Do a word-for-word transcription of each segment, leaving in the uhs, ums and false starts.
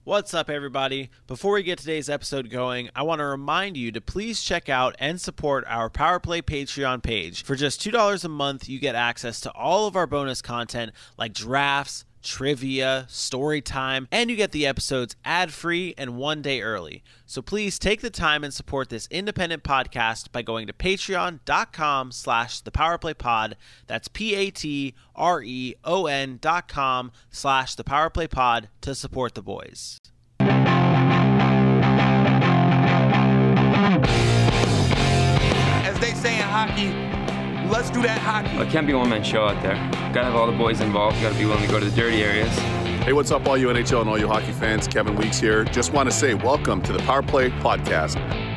What's up, everybody? Before we get today's episode going, I want to remind you to please check out and support our Power Play Patreon page. For just two dollars a month, you get access to all of our bonus content like drafts, trivia, story time, and you get the episodes ad-free and one day early. So please take the time and support this independent podcast by going to patreon.com slash the powerplaypod. That's P-A-T-R-E-O-N dot com slash the powerplaypod to support the boys. As they say in hockey, let's do that hockey. Well, it can't be a one-man show out there. Gotta have all the boys involved. Gotta be willing to go to the dirty areas. Hey, what's up, all you N H L and all you hockey fans? Kevin Weeks here. Just want to say welcome to the Power Play Podcast.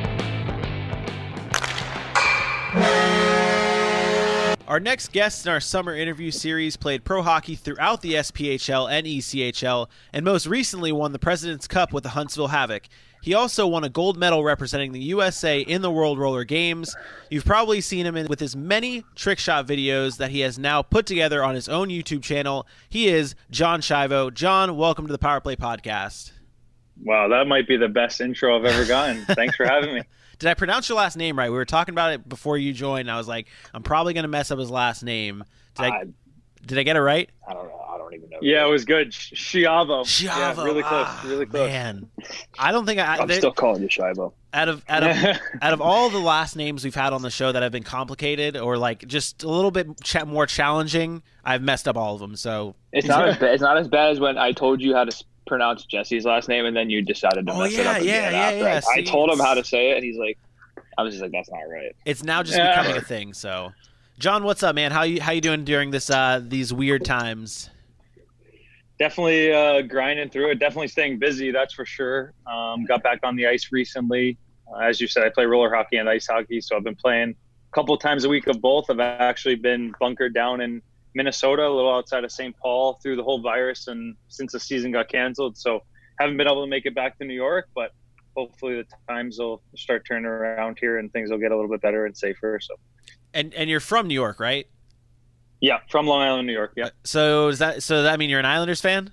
Our next guest in our summer interview series played pro hockey throughout the S P H L and E C H L, and most recently won the President's Cup with the Huntsville Havoc. He also won a gold medal representing the U S A in the World Roller Games. You've probably seen him in with his many trick shot videos that he has now put together on his own YouTube channel. He is John Schiavo. John, welcome to the Power Play Podcast. Wow, that might be the best intro I've ever gotten. Thanks for having me. Did I pronounce your last name right? We were talking about it before you joined. And I was like, I'm probably going to mess up his last name. Did I, I, did I get it right? I don't know. I don't even know. Yeah, it was good. Schiavo. Schiavo. Yeah, really close. Ah, really close. Man, I don't think I. I'm they, still calling you Schiavo. Out of out of out of all the last names we've had on the show that have been complicated or like just a little bit ch- more challenging, I've messed up all of them. So It's not as bad. It's not as bad as when I told you how to pronounce Jesse's last name and then you decided to Oh, mess it yeah, up again yeah, yeah, after. yeah. I, I See, told him it's- how to say it, and he's like, I was just like, that's not right. it's now just Yeah. becoming a thing. So, John, what's up, man? How you how you doing during this uh, these weird times? Definitely uh, grinding through it. Definitely staying busy, that's for sure. Um, got back on the ice recently. Uh, as you said, I play roller hockey and ice hockey, so I've been playing a couple times a week of both. I've actually been bunkered down in Minnesota, a little outside of Saint Paul, through the whole virus and since the season got canceled. So haven't been able to make it back to New York, but hopefully the times will start turning around here and things will get a little bit better and safer. So, And and you're from New York, right? yeah, from Long Island, New York. Yeah, So does that so does that mean you're an Islanders fan?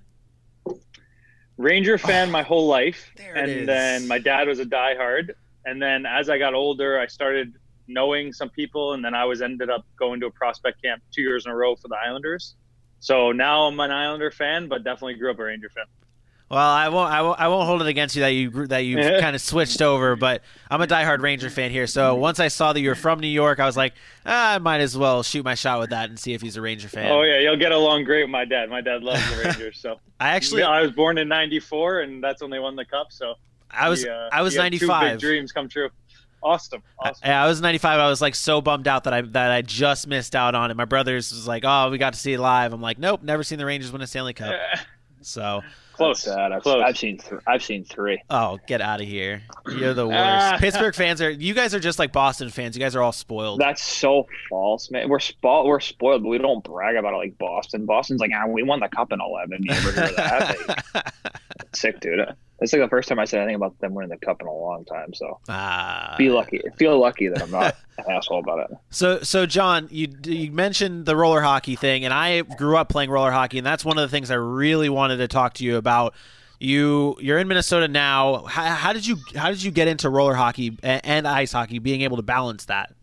Ranger fan my whole life, There it and is. then my dad was a diehard. And then as I got older, I started knowing some people, and then I was ended up going to a prospect camp two years in a row for the Islanders. So now I'm an Islander fan, but definitely grew up a Ranger fan. Well, I won't. I won't. I won't hold it against you that you grew- that you kind of switched over. But I'm a diehard Ranger fan here. So once I saw that you were from New York, I was like, ah, I might as well shoot my shot with that and see if he's a Ranger fan. Oh yeah, you'll get along great with my dad. My dad loves the Rangers. So I actually, yeah, I was born in ninety-four, and that's when they won the cup. So I was, he, uh, I was he had two ninety-five. big dreams come true. Awesome, awesome. I, I was ninety-five. I was like so bummed out that I that I just missed out on it. My brothers was like, oh, we got to see it live. I'm like, nope, never seen the Rangers win a Stanley Cup. So. Close. That's sad. I've, Close. I've seen th- I've seen three. Oh, get out of here! You're the worst. Ah. Pittsburgh fans are. You guys are just like Boston fans. You guys are all spoiled. That's so false, man. We're spoiled. We're spoiled, but we don't brag about it like Boston. Boston's like, ah, we won the cup in eleven. You ever hear that? Like, sick, dude. It's like the first time I said anything about them winning the cup in a long time. So Ah. be lucky. Feel lucky that I'm not an asshole about it. So, so John, you you mentioned the roller hockey thing, and I grew up playing roller hockey, and that's one of the things I really wanted to talk to you about. You you're in Minnesota now. How, how did you how did you get into roller hockey and, and ice hockey? Being able to balance that.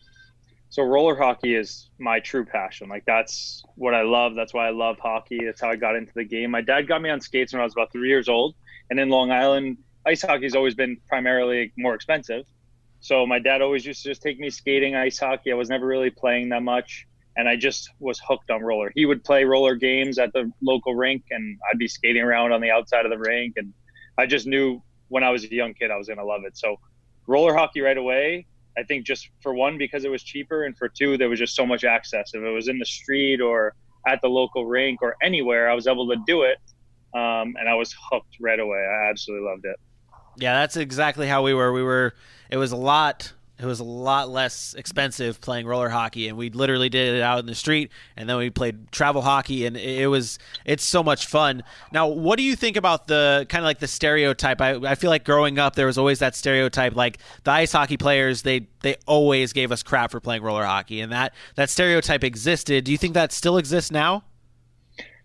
So roller hockey is my true passion. Like that's what I love. That's why I love hockey. That's how I got into the game. My dad got me on skates when I was about three years old. And in Long Island, ice hockey has always been primarily more expensive. So my dad always used to just take me skating ice hockey. I was never really playing that much. And I just was hooked on roller. He would play roller games at the local rink, and I'd be skating around on the outside of the rink. And I just knew when I was a young kid, I was going to love it. So roller hockey right away, I think just for one, because it was cheaper, and for two, there was just so much access. If it was in the street or at the local rink or anywhere, I was able to do it. Um, and I was hooked right away. I absolutely loved it. Yeah, that's exactly how we were. We were. It was a lot. It was a lot less expensive playing roller hockey, and we literally did it out in the street, and then we played travel hockey, and it was it's so much fun. Now, what do you think about the kind of like the stereotype? I, I feel like growing up, there was always that stereotype, like the ice hockey players, they they always gave us crap for playing roller hockey, and that that stereotype existed. Do you think that still exists now?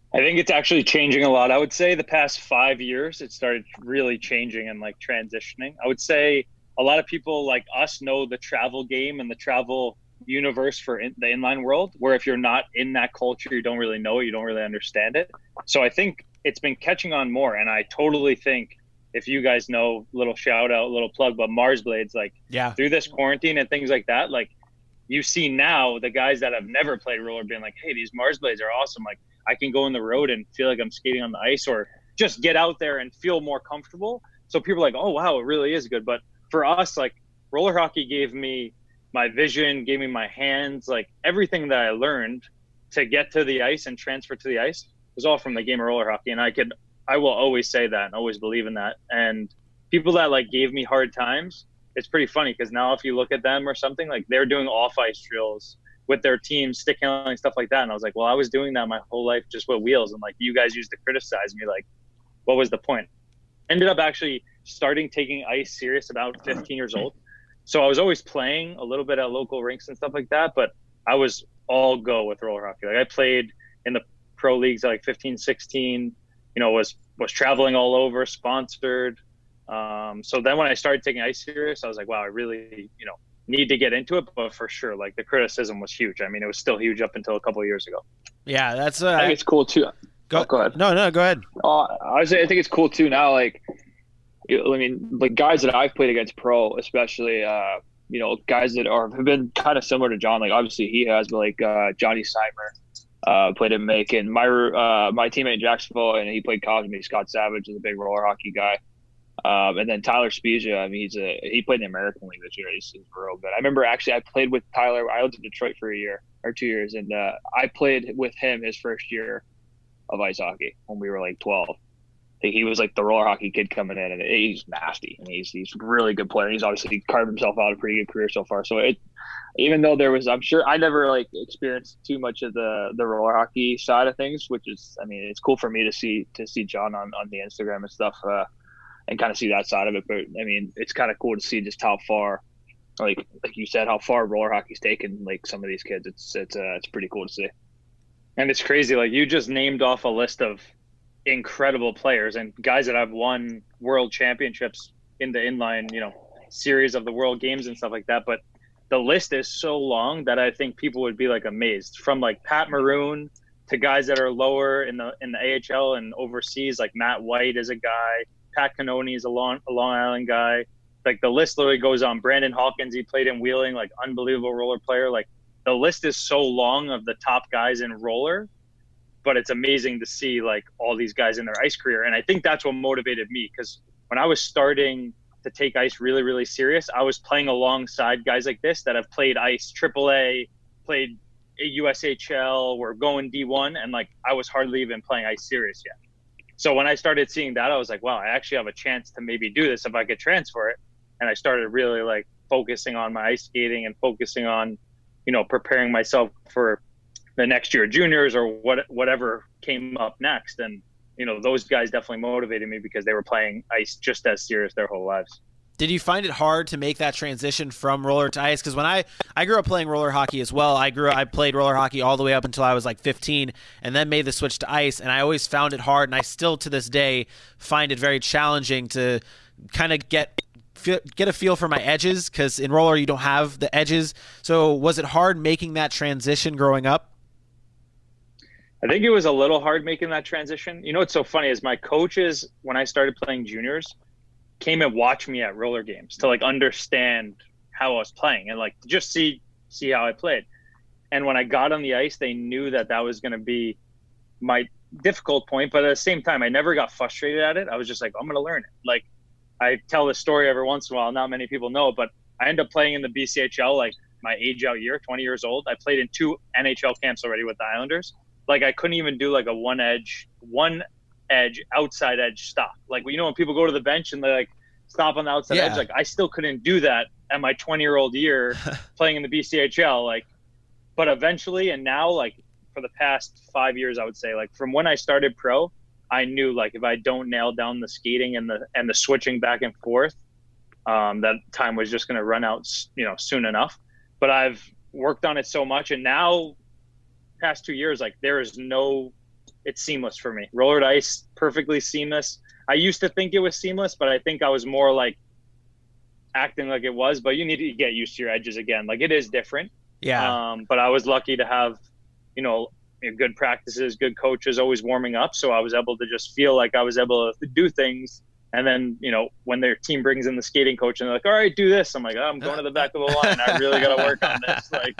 I think it's actually changing a lot. I would say the past five years, it started really changing and like transitioning. I would say a lot of people like us know the travel game and the travel universe for in, the inline world, where if you're not in that culture, you don't really know it, you don't really understand it. So I think it's been catching on more. And I totally think if you guys know, little shout out, little plug, but Mars Blades, like Yeah. through this quarantine and things like that, like you see now the guys that have never played roller being like, hey, these Mars Blades are awesome. Like I can go on the road and feel like I'm skating on the ice, or just get out there and feel more comfortable. So people are like, oh, wow, it really is good. But for us, like roller hockey gave me my vision, gave me my hands, like everything that I learned to get to the ice and transfer to the ice was all from the game of roller hockey. And I could, I will always say that and always believe in that. And people that like gave me hard times, it's pretty funny because now if you look at them or something, like they're doing off ice drills with their team, stick handling, stuff like that. And I was like, well, I was doing that my whole life just with wheels. And like, you guys used to criticize me. Like, what was the point? Ended up actually starting taking ice serious about fifteen years old. So I was always playing a little bit at local rinks and stuff like that, but I was all go with roller hockey. Like I played in the pro leagues at like fifteen, sixteen, you know, was, was traveling all over, sponsored. Um, so then when I started taking ice serious, I was like, wow, I really, you know, need to get into it. But for sure, like the criticism was huge. I mean, it was still huge up until a couple of years ago. Yeah, that's uh, I think it's cool too. go, Oh, go ahead. No, no, go ahead. Uh, I was, I think it's cool too now. Like, you- I mean, like guys that I've played against pro, especially, uh, you know, guys that are have been kind of similar to John. Like, obviously he has, but like uh, Johnny Seimer, uh, played in Macon. My uh, my teammate in Jacksonville, and he played Cosme. Scott Savage is a big roller hockey guy. Um, and then Tyler Spezia, I mean, he's a he played in the American League this year. He's, he's real good. I remember actually I played with Tyler. I lived in Detroit for a year or two years, and uh, I played with him his first year of ice hockey when we were like twelve. I think he was like the roller hockey kid coming in, and he's nasty. And he's he's a really good player. He's obviously carved himself out a pretty good career so far. So it, even though there was, I'm sure I never like experienced too much of the the roller hockey side of things, which is, I mean, it's cool for me to see to see John on on the Instagram and stuff. Uh, and kind of see that side of it. But I mean, it's kind of cool to see just how far, like like you said, how far roller hockey's taken like some of these kids. It's it's uh, it's pretty cool to see. And it's crazy. Like you just named off a list of incredible players and guys that have won world championships in the inline, you know, series of the world games and stuff like that. But the list is so long that I think people would be like amazed, from like Pat Maroon to guys that are lower in the in the A H L and overseas. Like Matt White is a guy. Pat Cannoni is a Long, a Long Island guy. Like the list literally goes on. Brandon Hawkins, he played in Wheeling, like unbelievable roller player. Like the list is so long of the top guys in roller, but it's amazing to see like all these guys in their ice career. And I think that's what motivated me, because when I was starting to take ice really, really serious, I was playing alongside guys like this that have played ice triple A, played U S H L, were going D one, and like I was hardly even playing ice serious yet. So when I started seeing that, I was like, wow, I actually have a chance to maybe do this if I could transfer it. And I started really like focusing on my ice skating and focusing on, you know, preparing myself for the next year of juniors or what, whatever came up next. And, you know, those guys definitely motivated me because they were playing ice just as serious their whole lives. Did you find it hard to make that transition from roller to ice? Because when I, I grew up playing roller hockey as well. I grew I played roller hockey all the way up until I was like fifteen, and then made the switch to ice. And I always found it hard, and I still to this day find it very challenging to kind of get get a feel for my edges, because in roller you don't have the edges. So was it hard making that transition growing up? I think it was a little hard making that transition. You know what's so funny is my coaches, when I started playing juniors, came and watched me at roller games to like understand how I was playing and like just see see how I played. And when I got on the ice, they knew that that was going to be my difficult point, but at the same time, I never got frustrated at it. I was just like, I'm going to learn it. Like I tell this story every once in a while. Not many people know, but I ended up playing in the B C H L like my age out year, twenty years old. I played in two N H L camps already with the Islanders. Like I couldn't even do like a one edge, one edge, outside edge stop. Like, you know, when people go to the bench and they like stop on the outside Yeah. edge, like I still couldn't do that at my twenty year old year playing in the B C H L. Like, but eventually, and now, like for the past five years, I would say, like from when I started pro, I knew like if I don't nail down the skating and the and the switching back and forth, um, that time was just going to run out, you know, soon enough. But I've worked on it so much, and now, past two years, like there is no it's seamless for me. Roller to ice, perfectly seamless. I used to think it was seamless, but I think I was more like acting like it was. But you need to get used to your edges again. Like, it is different. Yeah. Um, but I was lucky to have, you know, good practices, good coaches, always warming up. So I was able to just feel like I was able to do things. And then, you know, when their team brings in the skating coach and they're like, all right, do this. I'm like, oh, I'm going to the back of the line. I really got to work on this. Like,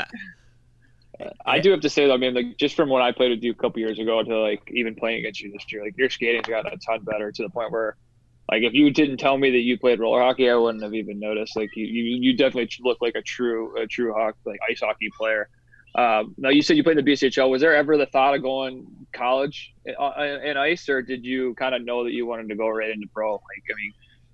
I do have to say, though, I mean, like, just from when I played with you a couple years ago to like even playing against you this year, like, your skating's gotten a ton better to the point where, like, if you didn't tell me that you played roller hockey, I wouldn't have even noticed. Like, you, you, you definitely look like a true, a true hockey, like ice hockey player. Um, now, you said you played in the B C H L. Was there ever the thought of going college in, in ice, or did you kind of know that you wanted to go right into pro? Like, I mean,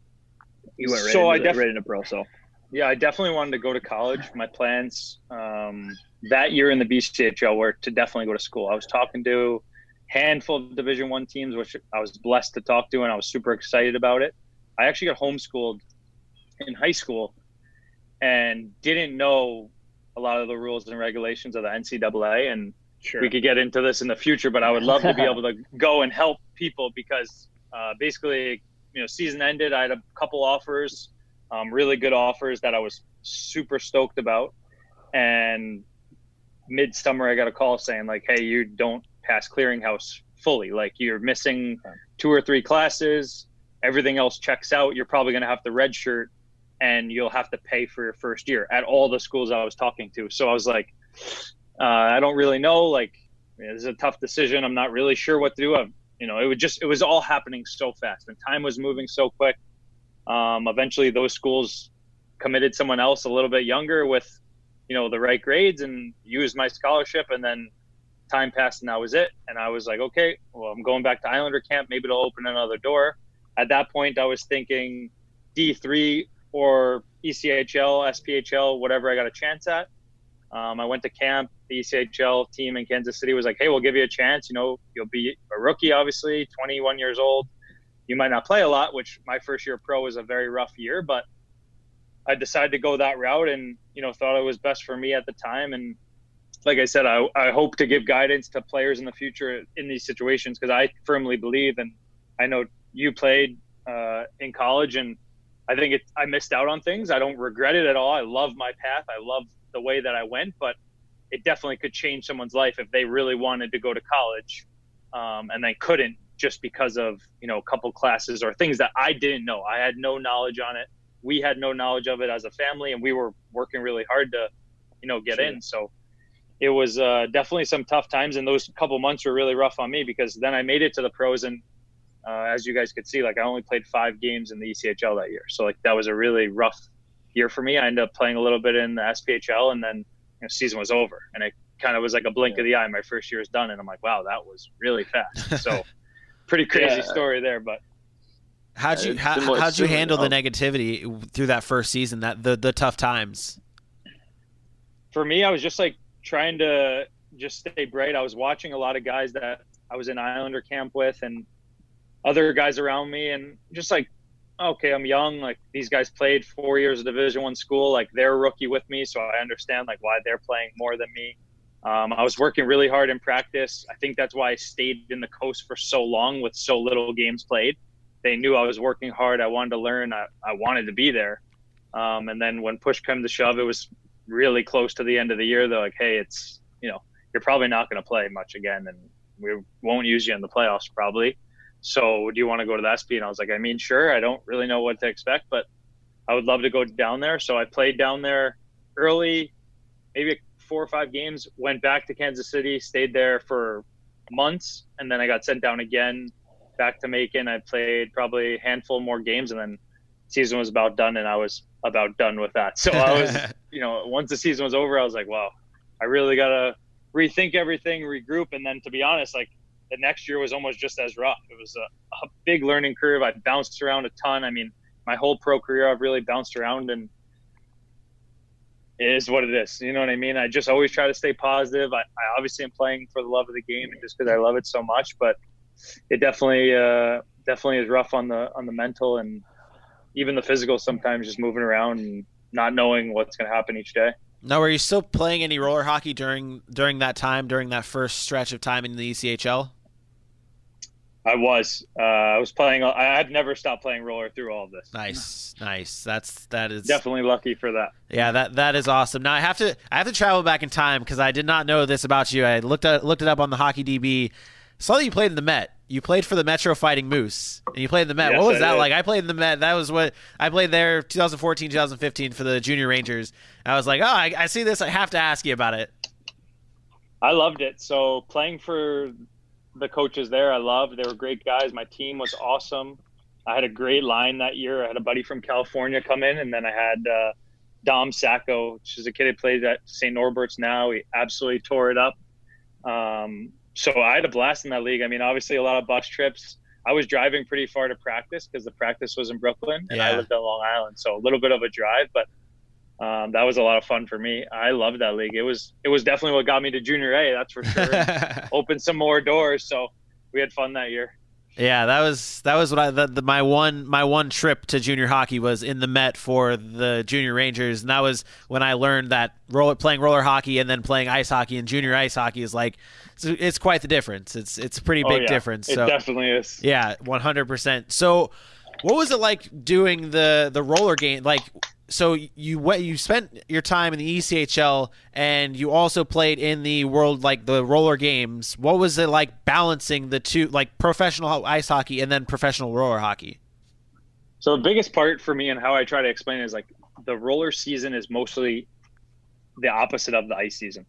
you went right, so into, I the, def- right into pro. So, yeah, I definitely wanted to go to college. My plans um, that year in the B C H L were to definitely go to school. I was talking to a handful of Division One teams, which I was blessed to talk to, and I was super excited about it. I actually got homeschooled in high school and didn't know a lot of the rules and regulations of the N C double A, and sure. we could get into this in the future, but I would love to be able to go and help people because uh, basically, you know, season ended. I had a couple offers, um, really good offers that I was super stoked about. And midsummer, I got a call saying like, hey, you don't pass clearinghouse fully. Like, you're missing two or three classes. Everything else checks out. You're probably going to have to redshirt, and you'll have to pay for your first year at all the schools I was talking to. So I was like, uh, I don't really know. Like, this is a tough decision. I'm not really sure what to do. I've, you know, it would just, it was all happening so fast and time was moving so quick. Um, eventually those schools committed someone else a little bit younger with, you know, the right grades and used my scholarship. And then time passed and that was it. And I was like, okay, well, I'm going back to Islander camp. Maybe it'll open another door. At that point, I was thinking D three or E C H L, S P H L, whatever I got a chance at. Um, I went to camp. The E C H L team in Kansas City was like, hey, we'll give you a chance. You know, you'll be a rookie, obviously, twenty-one years old. You might not play a lot, which my first year pro was a very rough year, but I decided to go that route and, you know, thought it was best for me at the time. And like I said, I, I hope to give guidance to players in the future in these situations because I firmly believe, and I know you played uh, in college, and I think it, I missed out on things. I don't regret it at all. I love my path. I love the way that I went, but it definitely could change someone's life if they really wanted to go to college um, and they couldn't just because of, you know, a couple classes or things that I didn't know. I had no knowledge on it. We had no knowledge of it as a family, and we were working really hard to, you know, get sure. in. So it was uh, definitely some tough times, and those couple months were really rough on me because then I made it to the pros, and uh, as you guys could see, like I only played five games in the E C H L that year. So like that was a really rough year for me. I ended up playing a little bit in the S P H L, and then, you know, season was over, and it kind of was like a blink yeah. of the eye. My first year is done, and I'm like, wow, that was really fast. So pretty crazy yeah. story there, but. How'd you how, similar, how'd you similar, handle oh. the negativity through that first season, that the the tough times? For me, I was just like trying to just stay bright. I was watching a lot of guys that I was in Islander camp with and other guys around me, and just like, okay, I'm young. Like these guys played four years of Division One school. Like they're a rookie with me, so I understand like why they're playing more than me. Um, I was working really hard in practice. I think that's why I stayed in the coast for so long with so little games played. They knew I was working hard. I wanted to learn. I, I wanted to be there. Um, and then when push came to shove, it was really close to the end of the year. They're like, hey, it's, you know, you're probably not going to play much again, and we won't use you in the playoffs probably. So do you want to go to the S P? And I was like, I mean, sure. I don't really know what to expect, but I would love to go down there. So I played down there early, maybe four or five games, went back to Kansas City, stayed there for months, and then I got sent down again back to Macon. I played probably a handful more games, and then season was about done, and I was about done with that. So I was, you know, once the season was over, I was like, wow, I really got to rethink everything, regroup. And then to be honest, like the next year was almost just as rough. It was a, a big learning curve. I bounced around a ton. I mean, my whole pro career, I've really bounced around, and it is what it is. You know what I mean? I just always try to stay positive. I, I obviously am playing for the love of the game and just because I love it so much, but it definitely, uh, definitely is rough on the, on the mental and even the physical, sometimes just moving around and not knowing what's going to happen each day. Now, were you still playing any roller hockey during, during that time, during that first stretch of time in the E C H L? I was. Uh, I was playing. I had never stopped playing roller through all of this. Nice, nice. That's that is Definitely lucky for that. Yeah, that that is awesome. Now I have to I have to travel back in time because I did not know this about you. I looked at, looked it up on the Hockey D B. Saw that you played in the Met. You played for the Metro Fighting Moose, and you played in the Met. Yes, what was I that did. like? I played in the Met. That was what I played there, twenty fourteen, twenty fifteen for the Junior Rangers. I was like, oh, I, I see this. I have to ask you about it. I loved it. So playing for the coaches there, I loved. They were great guys. My team was awesome. I had a great line that year. I had a buddy from California come in, and then I had uh, Dom Sacco, which is a kid who plays at Saint Norbert's now. He absolutely tore it up. Um, so I had a blast in that league. I mean, obviously a lot of bus trips. I was driving pretty far to practice because the practice was in Brooklyn, and Yeah. I lived on Long Island. So a little bit of a drive, but um, that was a lot of fun for me. I loved that league. It was it was definitely what got me to Junior A, that's for sure. Opened some more doors. So we had fun that year. Yeah, that was that was what I the, the, my one my one trip to junior hockey was in the Met for the Junior Rangers, and that was when I learned that roller playing roller hockey and then playing ice hockey and junior ice hockey is like it's, it's quite the difference. It's it's a pretty Oh, big yeah. difference. It So definitely is. yeah, one hundred percent. So what was it like doing the the roller game? Like, so you what you spent your time in the E C H L and you also played in the world, like the roller games. What was it like balancing the two, like professional ice hockey and then professional roller hockey? So the biggest part for me and how I try to explain it is like the roller season is mostly the opposite of the ice season.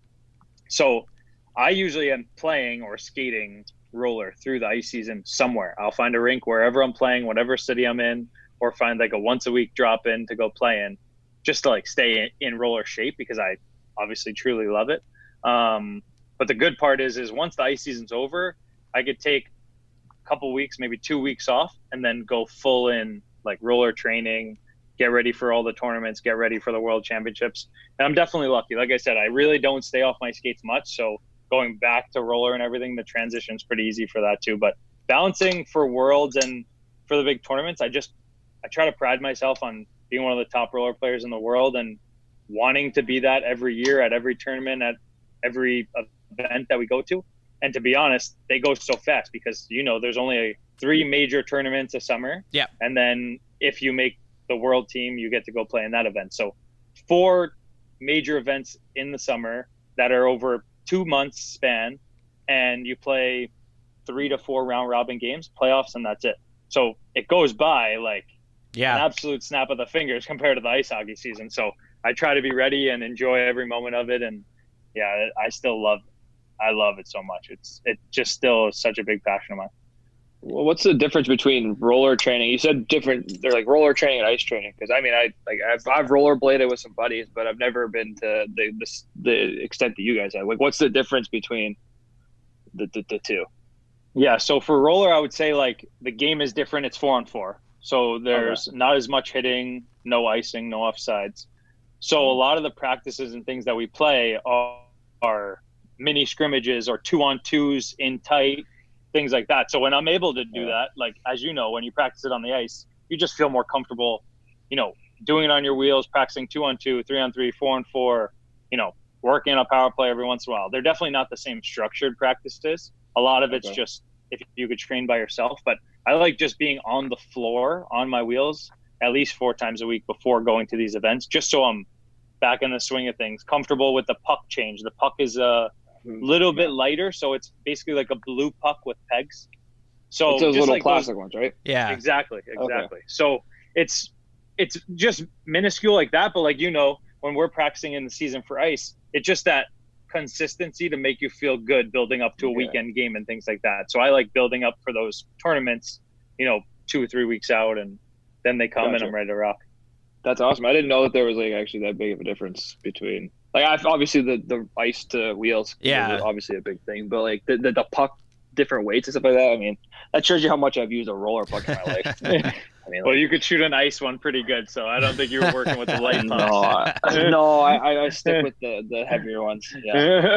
So I usually am playing or skating roller through the ice season somewhere. I'll find a rink wherever I'm playing, whatever city I'm in, or find like a once a week drop in to go play in, just to like stay in, in roller shape because I obviously truly love it. Um, but the good part is, is once the ice season's over, I could take a couple weeks, maybe two weeks off, and then go full in like roller training, get ready for all the tournaments, get ready for the world championships. And I'm definitely lucky. Like I said, I really don't stay off my skates much. So going back to roller and everything, the transition's pretty easy for that too. But balancing for worlds and for the big tournaments, I just, I try to pride myself on being one of the top roller players in the world and wanting to be that every year at every tournament, at every event that we go to. And to be honest, they go so fast because, you know, there's only a, three major tournaments a summer. Yeah. And then if you make the world team, you get to go play in that event. So four major events in the summer that are over two months span, and you play three to four round robin games, playoffs, and that's it. So it goes by like Yeah. an absolute snap of the fingers compared to the ice hockey season. So I try to be ready and enjoy every moment of it. And yeah, I still love, I love it so much. It's, it just still is such a big passion of mine. Well, what's the difference between roller training? You said different. They're like roller training and ice training. Because I mean, I like I've, I've rollerbladed with some buddies, but I've never been to the the, the extent that you guys have. Like, what's the difference between the, the the two? Yeah. So for roller, I would say like the game is different. It's four on four. So there's okay. not as much hitting, no icing, no offsides. So a lot of the practices and things that we play are, are mini scrimmages or two on twos in tight, things like that. So when I'm able to do yeah. that, like, as you know, when you practice it on the ice, you just feel more comfortable, you know, doing it on your wheels, practicing two on two, three on three, four on four, you know, working a power play every once in a while. They're definitely not the same structured practices. A lot of it's okay. just if you could train by yourself, but I like just being on the floor on my wheels at least four times a week before going to these events, just so I'm back in the swing of things, comfortable with the puck change. The puck is a little bit lighter, so it's basically like a blue puck with pegs. So it's those just little like plastic those, ones, right? Yeah. Exactly, exactly. Okay. So it's it's just minuscule like that, but like, you know, when we're practicing in the season for ice, it's just that consistency to make you feel good building up to a yeah. weekend game and things like that. So I like building up for those tournaments, you know, two or three weeks out, and then they come Gotcha. and I'm ready to rock. That's awesome. I didn't know that there was like actually that big of a difference between like I've obviously the, the ice to wheels Yeah. is obviously a big thing, but like the, the the puck different weights and stuff like that. I mean, that shows you how much I've used a roller puck in my life. I mean, Well, like, you could shoot an ice one pretty good, so I don't think you were working with the light no, pucks. I, no, I, I stick with the, the heavier ones. Yeah.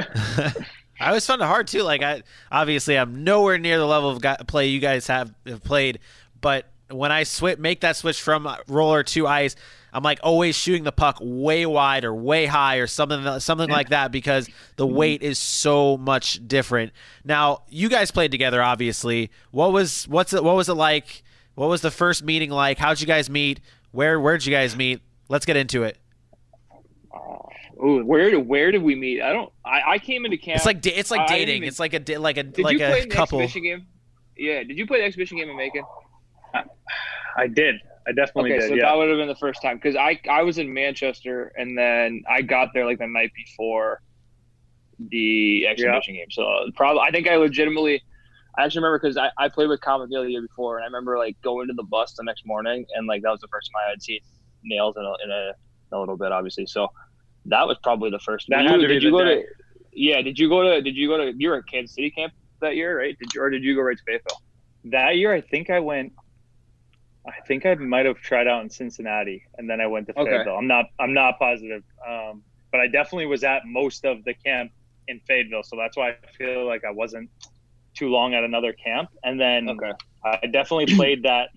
I always found it hard too. Like I obviously I'm nowhere near the level of guy, play you guys have, have played, but when I swi- make that switch from roller to ice, I'm like always shooting the puck way wide or way high or something something like that because the weight is so much different. Now, you guys played together, obviously. What was what's it, what was it like? What was the first meeting like? How'd you guys meet? Where where'd you guys meet? Let's get into it. Ooh, where did where did we meet? I don't. I, I came into camp. It's like da- it's like I dating. even, it's like a da- like a did like you play a an couple. exhibition game? Yeah. Did you play the exhibition game in Macon? I did. I definitely Okay, did. so yeah. that would have been the first time because I I was in Manchester and then I got there like the night before the exhibition game. So probably I think I legitimately. I actually remember because I, I played with Common the year before, and I remember like going to the bus the next morning, and like that was the first time I had seen Nails in a, in a, in a little bit, obviously. So that was probably the first. That you, had to did be you the go day. to? Yeah, did you go to? Did you go to? You were at Kansas City camp that year, right? Did you, or did you go right to Fayetteville? That year, I think I went. I think I might have tried out in Cincinnati, and then I went to Okay. Fayetteville. I'm not. I'm not positive, um, but I definitely was at most of the camp in Fayetteville, so that's why I feel like I wasn't too long at another camp. And then Okay. I definitely played that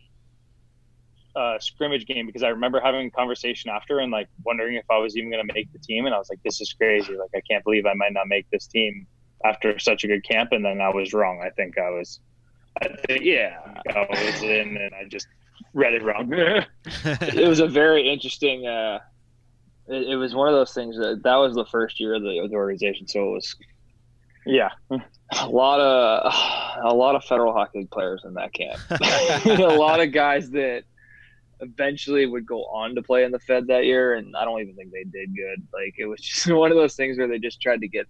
uh, scrimmage game because I remember having a conversation after and like wondering if I was even going to make the team. And I was like, this is crazy. Like, I can't believe I might not make this team after such a good camp. And then I was wrong. I think I was, I think, yeah, I was in and I just read it wrong. It was a very interesting. Uh, it, it was one of those things that that was the first year of the, of the organization, so it was yeah. a lot of a lot of federal hockey players in that camp. A lot of guys that eventually would go on to play in the Fed that year, and I don't even think they did good. Like it was just one of those things where they just tried to get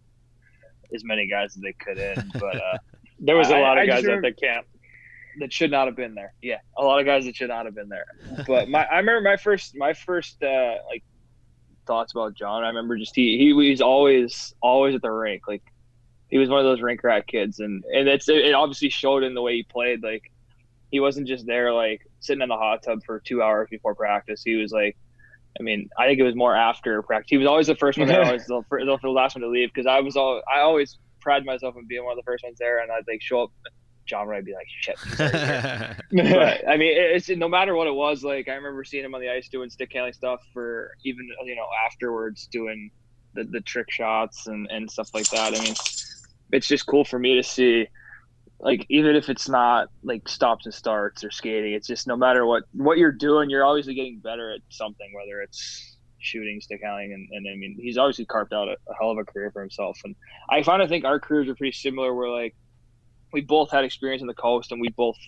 as many guys as they could in, but uh, There was a I- lot I of just guys at remember- the camp. that should not have been there. Yeah, a lot of guys that should not have been there. But my, I remember my first, my first uh, like thoughts about John. I remember just he, he was always, always at the rink. Like he was one of those rink rat kids, and and it's it obviously showed in the way he played. Like he wasn't just there like sitting in the hot tub for two hours before practice. He was like, I mean, I think it was more after practice. He was always the first one there, always the, the, the last one to leave because I was all I always pride myself on being one of the first ones there, and I'd like show up. John Wright be like, shit. He's already here. But I mean, it's no matter what it was. Like I remember seeing him on the ice doing stick handling stuff for even you know afterwards doing the, the trick shots and, and stuff like that. I mean, it's just cool for me to see. Like even if it's not like stops and starts or skating, it's just no matter what what you're doing, you're obviously getting better at something. Whether it's shooting, stick handling, and, and I mean, he's obviously carved out a, a hell of a career for himself. And I kind of think our careers are pretty similar. Where like. We both had experience on the coast, and we both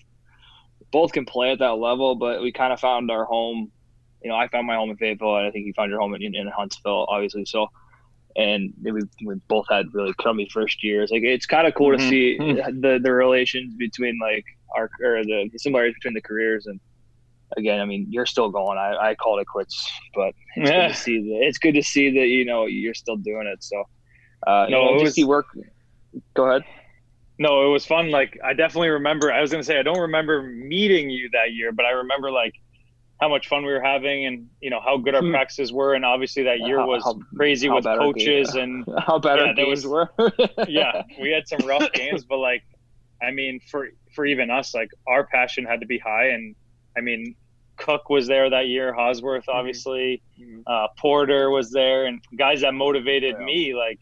both can play at that level. But we kind of found our home. You know, I found my home in Fayetteville, and I think you found your home in, in Huntsville, obviously. So, and we we both had really crummy first years. Like it's kind of cool Mm-hmm. to see the the relations between like our or the, the similarities between the careers. And again, I mean, you're still going. I, I called it quits, but it's Yeah. good to see that. It's good to see that you know you're still doing it. So, uh, you No, know, it just was- keep work. Go ahead. No, it was fun. Like I definitely remember. I was gonna say I don't remember meeting you that year, but I remember like how much fun we were having, and you know how good our Hmm. practices were, and obviously that year How- was how- crazy how with bad our coaches game- and How bad Yeah, our there games was- were. yeah, we had some rough games, but like I mean, for for even us, like our passion had to be high, and I mean, Cook was there that year, Hosworth obviously, Mhm. uh, Porter was there, and guys that motivated Yeah. me like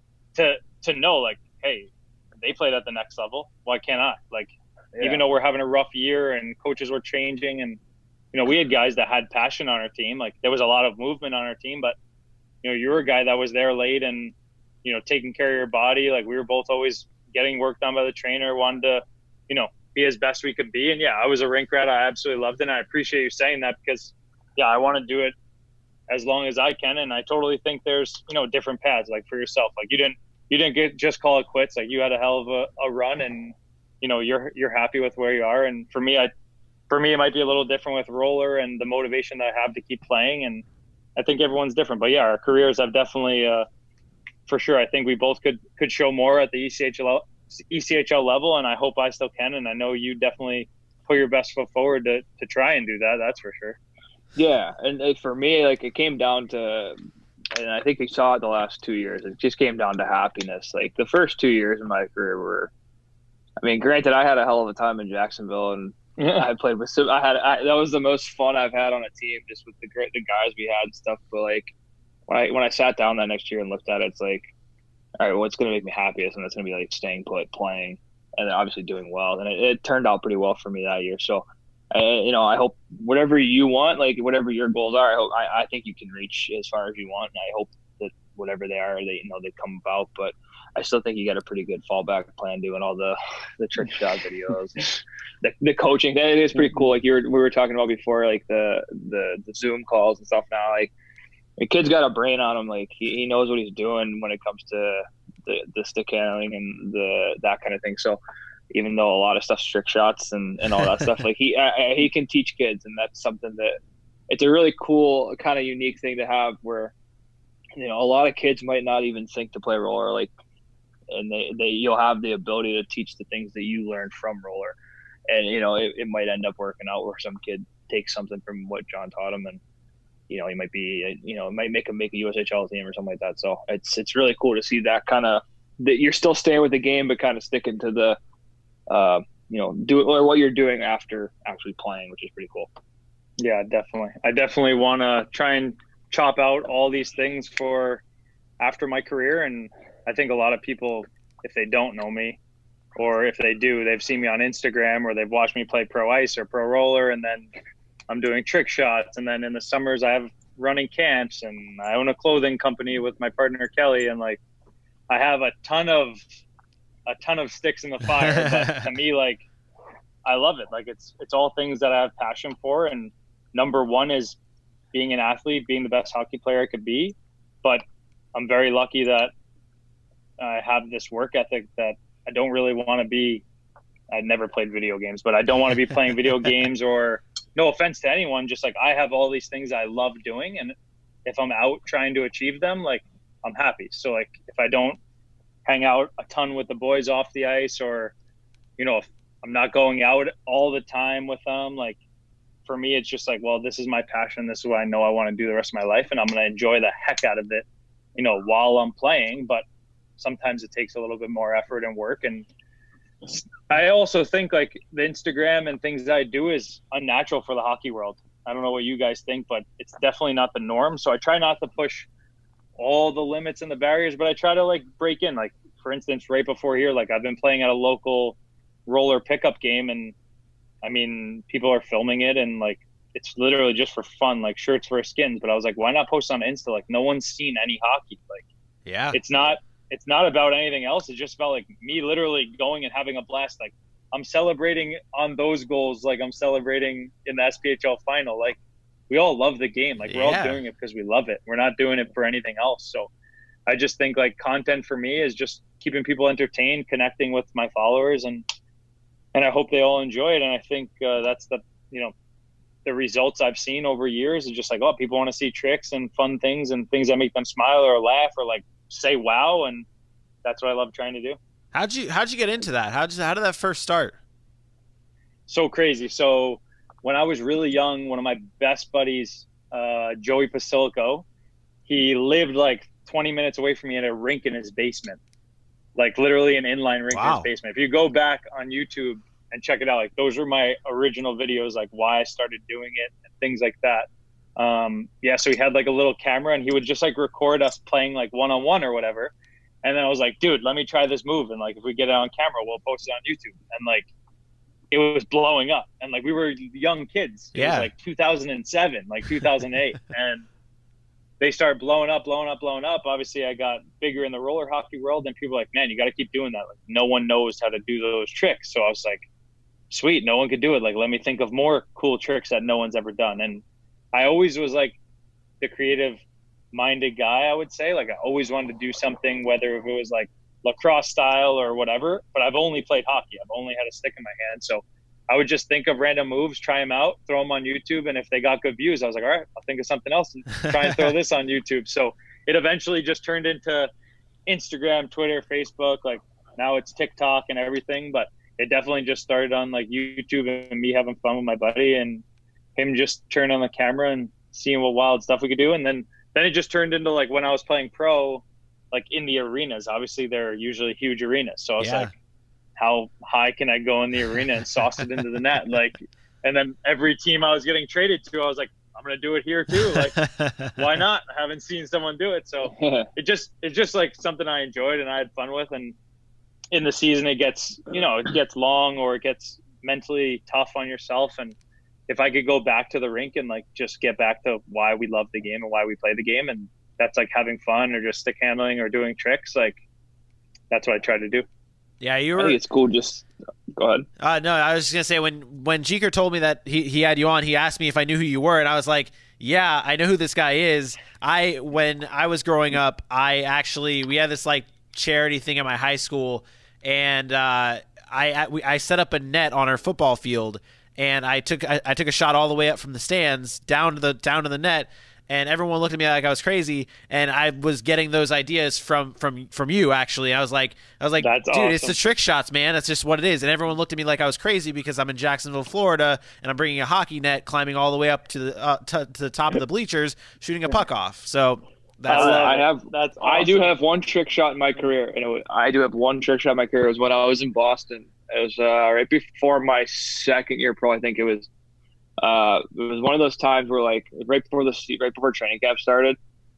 to to know like, hey, they played at the next level. Why can't I? Like, Yeah. even though we're having a rough year and coaches were changing, and you know, we had guys that had passion on our team. Like, there was a lot of movement on our team, but you know, you were a guy that was there late and you know, taking care of your body. Like, we were both always getting work done by the trainer, wanted to, you know, be as best we could be. And yeah, I was a rink rat. I absolutely loved it. And I appreciate you saying that because, yeah, I want to do it as long as I can. And I totally think there's, you know, different paths. Like for yourself, like you didn't, you didn't get just call it quits. Like you had a hell of a, a run, and you know you're you're happy with where you are. And for me, I, for me, it might be a little different with roller and the motivation that I have to keep playing. And I think everyone's different. But yeah, our careers have definitely, uh, for sure. I think we both could could show more at the E C H L E C H L level, and I hope I still can. And I know you definitely put your best foot forward to to try and do that. That's for sure. Yeah, and uh, for me, like it came down to, and I think we saw it the last two years. It just came down to happiness. Like the first two years of my career were, I mean, granted, I had a hell of a time in Jacksonville, and Yeah, I played with some. I had I, that was the most fun I've had on a team, just with the great the guys we had and stuff. But like when I when I sat down that next year and looked at it, it's like, all right, what's going to make me happiest? And it's going to be like staying put, playing, and then obviously doing well. And it, it turned out pretty well for me that year. So, I, you know, I hope whatever you want, like whatever your goals are, I hope I, I think you can reach as far as you want. And I hope that whatever they are, they you know they come about. But I still think you got a pretty good fallback plan doing all the the trick shot videos, the, the coaching. It is pretty cool. Like you were we were talking about before, like the the the Zoom calls and stuff. Now, like the kid's got a brain on him. Like he, he knows what he's doing when it comes to the the stick handling and the that kind of thing. So even though a lot of stuff's trick shots and and all that stuff, like he uh, he can teach kids, and that's something that it's a really cool kind of unique thing to have where you know a lot of kids might not even think to play roller like. And they, they, you'll have the ability to teach the things that you learned from roller. And, you know, it, it might end up working out where some kid takes something from what John taught him. And, you know, he might be, you know, it might make him make a U S H L team or something like that. So it's, it's really cool to see that kind of, that you're still staying with the game, but kind of sticking to the, uh, you know, do or what you're doing after actually playing, which is pretty cool. Yeah, definitely. I definitely want to try and chop out all these things for after my career. And I think a lot of people, if they don't know me, or if they do, they've seen me on Instagram or they've watched me play pro ice or pro roller, and then I'm doing trick shots. And then in the summers I have running camps, and I own a clothing company with my partner Kelly. And like, I have a ton of, a ton of sticks in the fire, but to me, like, I love it. Like it's, it's all things that I have passion for. And number one is being an athlete, being the best hockey player I could be. But I'm very lucky that I have this work ethic that I don't really want to be. I never played video games, but I don't want to be playing video games or no offense to anyone. Just like I have all these things I love doing. And if I'm out trying to achieve them, like I'm happy. So like if I don't hang out a ton with the boys off the ice or, you know, if I'm not going out all the time with them, like for me, it's just like, well, this is my passion. This is what I know I want to do the rest of my life. And I'm going to enjoy the heck out of it, you know, while I'm playing. But sometimes it takes a little bit more effort and work. And I also think like the Instagram and things that I do is unnatural for the hockey world. I don't know what you guys think, but it's definitely not the norm. So I try not to push all the limits and the barriers, but I try to like break in. Like for instance, right before here, like I've been playing at a local roller pickup game, and I mean, people are filming it and like, it's literally just for fun, like shirts for skins. But I was like, why not post on Insta? Like no one's seen any hockey. Like, yeah, it's not, it's not about anything else. It's just about like me literally going and having a blast. Like I'm celebrating on those goals. Like I'm celebrating in the S P H L final. Like we all love the game. Like we're yeah. all doing it because we love it. We're not doing it for anything else. So I just think like content for me is just keeping people entertained, connecting with my followers, and, and I hope they all enjoy it. And I think uh, that's the, you know, the results I've seen over years is just like, oh, people want to see tricks and fun things and things that make them smile or laugh or like say wow, and that's what I love trying to do. How'd you how'd you get into that? How'd you, how did that first start? So crazy. So when I was really young, one of my best buddies, uh, Joey Pasilico, he lived like twenty minutes away from me at a rink in his basement, like literally an inline rink Wow. in his basement. If you go back on YouTube and check it out, like those were my original videos, like why I started doing it and things like that. Um, yeah, so he had like a little camera and he would just like record us playing like one-on-one or whatever. And then I was like, dude, let me try this move. And like, if we get it on camera, we'll post it on YouTube. And like, it was blowing up. And like, we were young kids. It Yeah. was like two thousand seven, like two thousand eight. And they started blowing up, blowing up, blowing up. Obviously I got bigger in the roller hockey world, and people were like, man, you got to keep doing that. Like no one knows how to do those tricks. So I was like, sweet, no one could do it. Like, let me think of more cool tricks that no one's ever done. And I always was like the creative minded guy, I would say. Like I always wanted to do something, whether if it was like lacrosse style or whatever, but I've only played hockey. I've only had a stick in my hand. So I would just think of random moves, try them out, throw them on YouTube. And if they got good views, I was like, all right, I'll think of something else and try and throw this on YouTube. So it eventually just turned into Instagram, Twitter, Facebook. Like now it's TikTok and everything, but it definitely just started on like YouTube and me having fun with my buddy and him just turning on the camera and seeing what wild stuff we could do. And then, then it just turned into like when I was playing pro, like in the arenas, obviously they're usually huge arenas. So I was Yeah. like, how high can I go in the arena and sauce it into the net? Like, and then every team I was getting traded to, I was like, I'm going to do it here too. Like, why not? I haven't seen someone do it. So it just, it's just like something I enjoyed and I had fun with. And in the season, it gets, you know, it gets long or it gets mentally tough on yourself. And if I could go back to the rink and like just get back to why we love the game and why we play the game, and that's like having fun or just stick handling or doing tricks, like that's what I try to do. Yeah, you I were. think it's cool. Just go ahead. Uh, no, I was just gonna say when when Jeeker told me that he, he had you on, he asked me if I knew who you were, and I was like, yeah, I know who this guy is. I when I was growing up, I actually we had this like charity thing at my high school, and uh, I I, we, I set up a net on our football field, and I took I, I took a shot all the way up from the stands down to the down to the net. And everyone looked at me like I was crazy, and I was getting those ideas from from from you. Actually, I was like, I was like, That's dude, awesome. it's the trick shots, man. That's just what it is. And everyone looked at me like I was crazy because I'm in Jacksonville, Florida, and I'm bringing a hockey net, climbing all the way up to the uh, to, to the top of the bleachers, shooting a puck off. So that's Uh, that. I have. That's I do awesome. have one trick shot in my career, and it was, I do have one trick shot in my career. It was when I was in Boston. It was uh, right before my second year pro. I think it was. Uh, it was one of those times where like right before the se- right before training camp started,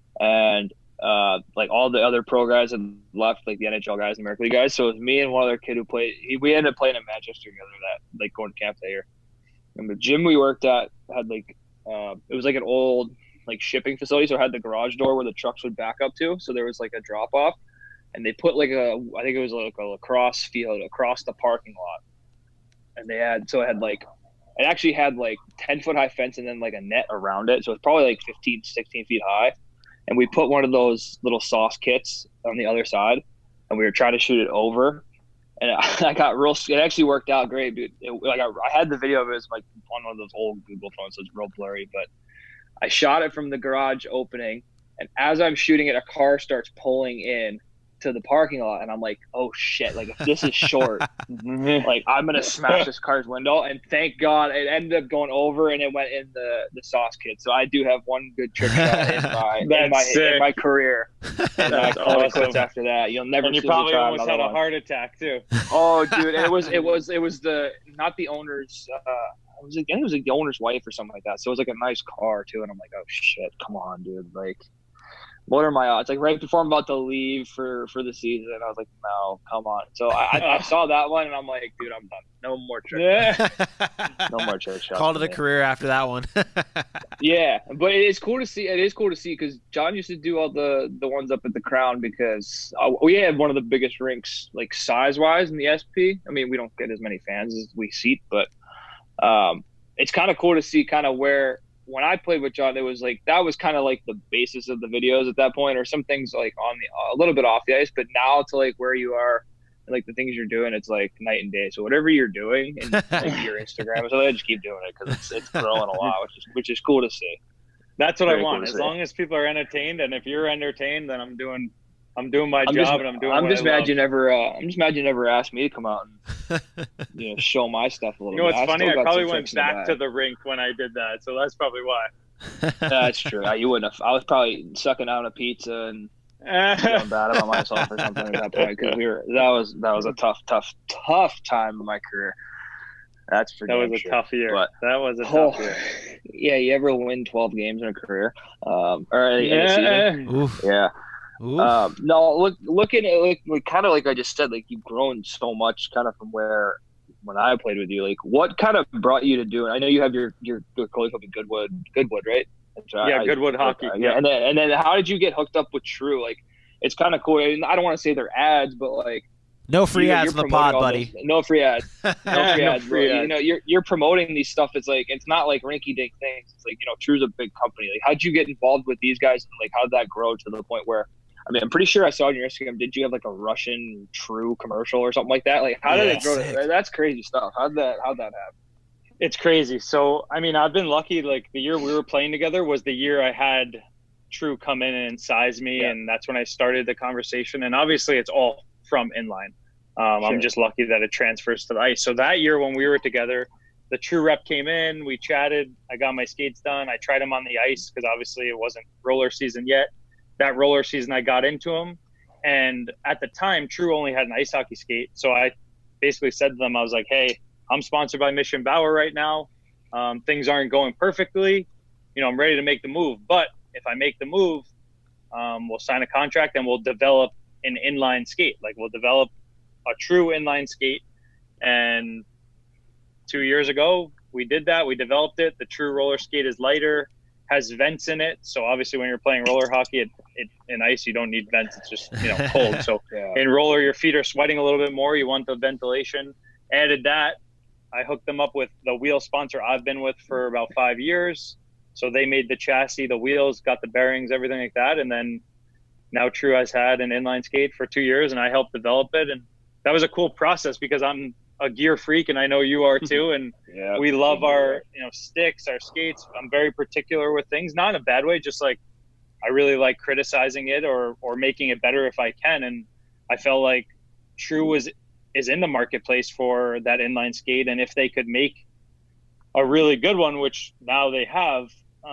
and uh, like all the other pro guys had left, like the N H L guys, and American League guys. So it was me and one other kid who played. He, we ended up playing in Manchester together that like going to camp that year. And the gym we worked at had like uh, it was like an old like shipping facility, so it had the garage door where the trucks would back up to. So there was like a drop off, and they put like a I think it was like a lacrosse field across the parking lot, and they had so it had like. It actually had like ten foot high fence and then like a net around it. So it's probably like fifteen, sixteen feet high. And we put one of those little sauce kits on the other side, and we were trying to shoot it over. And I got real, it actually worked out great, dude. It, like I, I had the video of it, it was like on one of those old Google phones, so it's real blurry, but I shot it from the garage opening. And as I'm shooting it, a car starts pulling in to the parking lot, and I'm like, oh shit, like if this is short, like I'm gonna smash this car's window. And thank God it ended up going over and it went in the the sauce kit. So I do have one good trick shot in my in That's my, sick. in my career. And I That's called it awesome. quits after that. You'll never And you see me probably try almost another had a one. heart attack too. Oh dude, and it was it was it was the not the owner's uh it was, I think it was like the owner's wife or something like that. So it was like a nice car too, and I'm like, oh shit, come on, dude, like what are my odds? Like right before I'm about to leave for, for the season, I was like, no, come on. So I, I, I saw that one, and I'm like, dude, I'm done. No more trick. Yeah. No more trick shots. Called it for a me. career after that one. Yeah, but it is cool to see. It is cool to see because John used to do all the the ones up at the Crown because uh, we had one of the biggest rinks, like size wise, in the S P. I mean, we don't get as many fans as we seat, but um, it's kind of cool to see kind of where. When I played with John, it was like that was kind of like the basis of the videos at that point, or some things like on the a little bit off the ice. But now to like where you are, and like the things you're doing, it's like night and day. So whatever you're doing, and like your Instagram, so I just keep doing it because it's it's growing a lot, which is which is cool to see. That's what Very I cool want. to As see. long as people are entertained, and if you're entertained, then I'm doing, I'm doing my I'm job, just, and I'm doing. I'm what just I love. mad you never. Uh, I'm just mad you never asked me to come out and you know show my stuff a little You know bit. what's I funny? still I got probably some went tricks in the back bag. to the rink when I did that, so that's probably why. That's true. Uh, You wouldn't have. I was probably sucking down a pizza and feeling bad about myself or something at that point because we were. That was that was a tough, tough, tough time in my career. That's for That damn was a sure. tough year. But- that was a Oh, tough year. yeah, you ever win twelve games in a career, um, or in a season? Yeah. Oof. Yeah. Oof. Um, no, look, looking at like, like kind of like I just said, like you've grown so much, kind of from where when I played with you. Like, what kind of brought you to do it? I know you have your your, your colleague club in Goodwood, Goodwood, right? That's right. Yeah, I- Goodwood Hockey. Yeah, Yeah. and then and then how did you get hooked up with True? Like, it's kind of cool. I don't want to say they're ads, but like no free you're- ads you're on the pod, promoting all buddy. this- No free ads. No free No ads. free bro. You ads. know, you're you're promoting these stuff. It's like it's not like rinky dink things. It's like you know, True's a big company. Like, how'd you get involved with these guys? And like, how'd that grow to the point where? I mean, I'm pretty sure I saw on your Instagram. Did you have like a Russian True commercial or something like that? Like, how did Yeah, it grow? sick. To, that's crazy stuff. How'd that? How'd that happen? It's crazy. So, I mean, I've been lucky. Like the year we were playing together was the year I had True come in and size me, Yeah. and that's when I started the conversation. And obviously, it's all from inline. Um, Sure. I'm just lucky that it transfers to the ice. So that year when we were together, the True rep came in. We chatted. I got my skates done. I tried them on the ice because obviously it wasn't roller season yet. That roller season, I got into them. And at the time, True only had an ice hockey skate. So I basically said to them, I was like, hey, I'm sponsored by Mission Bauer right now. Um, things aren't going perfectly. You know, I'm ready to make the move. But if I make the move, um, we'll sign a contract and we'll develop an inline skate. Like we'll develop a true inline skate. And two years ago, we did that. We developed it. The true roller skate is lighter, has vents in it. So obviously when you're playing roller hockey, it, it, in ice, you don't need vents. It's just, you know, cold. So Yeah. in roller, your feet are sweating a little bit more. You want the ventilation. Added that. I hooked them up with the wheel sponsor I've been with for about five years. So they made the chassis, the wheels, got the bearings, everything like that. And then now True has had an inline skate for two years and I helped develop it. And that was a cool process because I'm a gear freak and I know you are too. And Yeah. we love our, you know, sticks, our skates. I'm very particular with things, not in a bad way, just like I really like criticizing it or, or making it better if I can. And I felt like True was is in the marketplace for that inline skate. And if they could make a really good one, which now they have,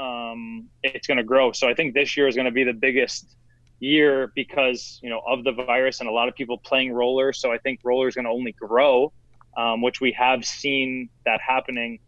um, it's going to grow. So I think this year is going to be the biggest year because, you know, of the virus and a lot of people playing roller. So I think roller is going to only grow, um, which we have seen that happening.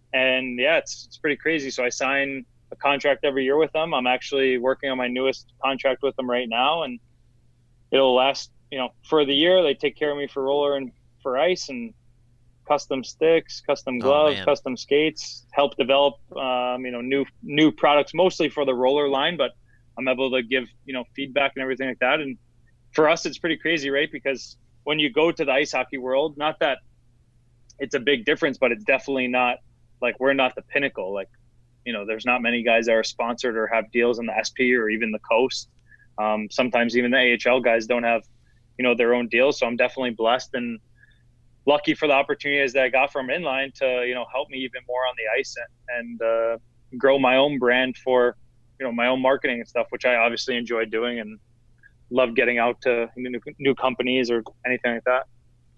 And yeah, it's, it's pretty crazy. So I sign a contract every year with them. I'm actually working on my newest contract with them right now, and it'll last, you know, for the year. They take care of me for roller and for ice and custom sticks, custom gloves, man. custom skates, help develop, um, you know, new, new products, mostly for the roller line, but I'm able to give, you know, feedback and everything like that. And for us, it's pretty crazy, right? Because when you go to the ice hockey world, not that it's a big difference, but it's definitely not like, we're not the pinnacle. Like, you know, there's not many guys that are sponsored or have deals in the S P or even the coast. Um, sometimes even the A H L guys don't have, you know, their own deals. So I'm definitely blessed and lucky for the opportunities that I got from inline to, you know, help me even more on the ice and, and uh, grow my own brand for, you know, my own marketing and stuff, which I obviously enjoy doing and love getting out to new, new companies or anything like that.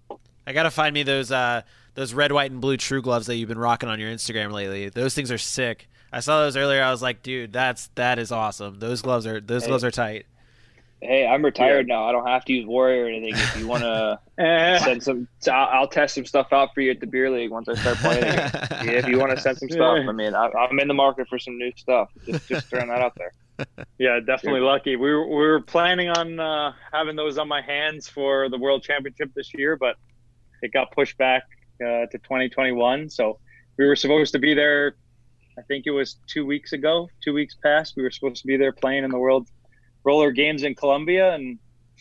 I gotta find me those uh, those red, white, and blue True gloves that you've been rocking on your Instagram lately. Those things are sick. I saw those earlier. I was like, dude, that's that is awesome. Those gloves are those Hey. gloves are tight. Hey, I'm retired now. I don't have to use Warrior or anything. If you want to send some, I'll, I'll test some stuff out for you at the beer league once I start playing again. Yeah, if you want to send some stuff, I mean, I, I'm in the market for some new stuff. Just, just throwing that out there. Yeah, definitely lucky. We were, we were planning on uh, having those on my hands for the World Championship this year, but it got pushed back uh, to twenty twenty-one. So we were supposed to be there, I think it was two weeks ago, two weeks past. We were supposed to be there playing in the World Roller Games in Colombia, and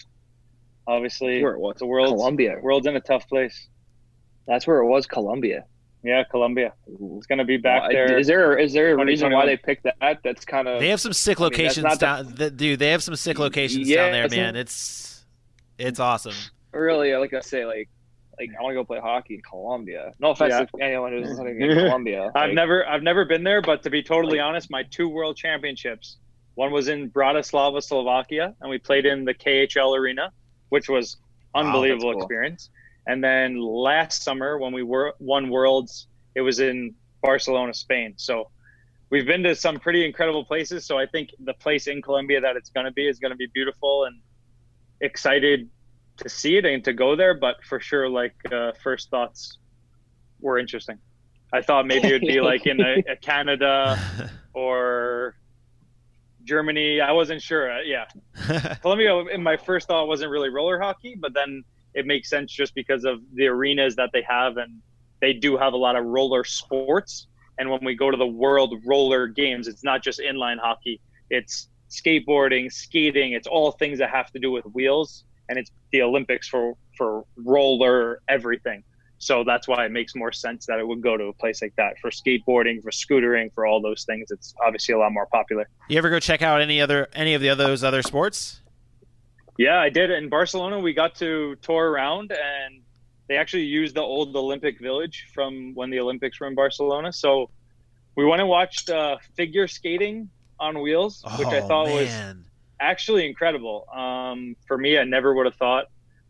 obviously Where it was. the world's, Colombia. world's in a tough place. That's where it was, Colombia. Yeah, Colombia. It's going to be back Well, there. Is there is there a reason why twenty twenty-one. they picked that? That's kind of They have some sick I mean, that's locations not the- down. The, dude, they have some sick locations Yeah, down there, it's man. not- It's it's awesome. really, like I say, like like I want to go play hockey in Colombia. No offense Yeah. to anyone who's listening in Colombia. I've Like, never I've never been there, but to be totally honest, my two world championships, one was in Bratislava, Slovakia, and we played in the K H L arena, which was unbelievable that's cool. experience. And then last summer when we were won Worlds, it was in Barcelona, Spain. So we've been to some pretty incredible places. So I think the place in Colombia that it's going to be is going to be beautiful, and excited to see it and to go there. But for sure, like uh, first thoughts were interesting. I thought maybe it would be like in a, a Canada or Germany. I wasn't sure. Uh, yeah. Colombia, in my first thought, wasn't really roller hockey, but then it makes sense just because of the arenas that they have, and they do have a lot of roller sports. And when we go to the World Roller Games, it's not just inline hockey. It's skateboarding, skating. It's all things that have to do with wheels, and it's the Olympics for, for roller everything. So that's why it makes more sense that it would go to a place like that for skateboarding, for scootering, for all those things. It's obviously a lot more popular. You ever go check out any other any of the other those other sports? Yeah, I did. In Barcelona, we got to tour around, and they actually used the old Olympic Village from when the Olympics were in Barcelona. So we went and watched uh, figure skating on wheels, which I Oh, thought was man. actually incredible. Um, for me, I never would have thought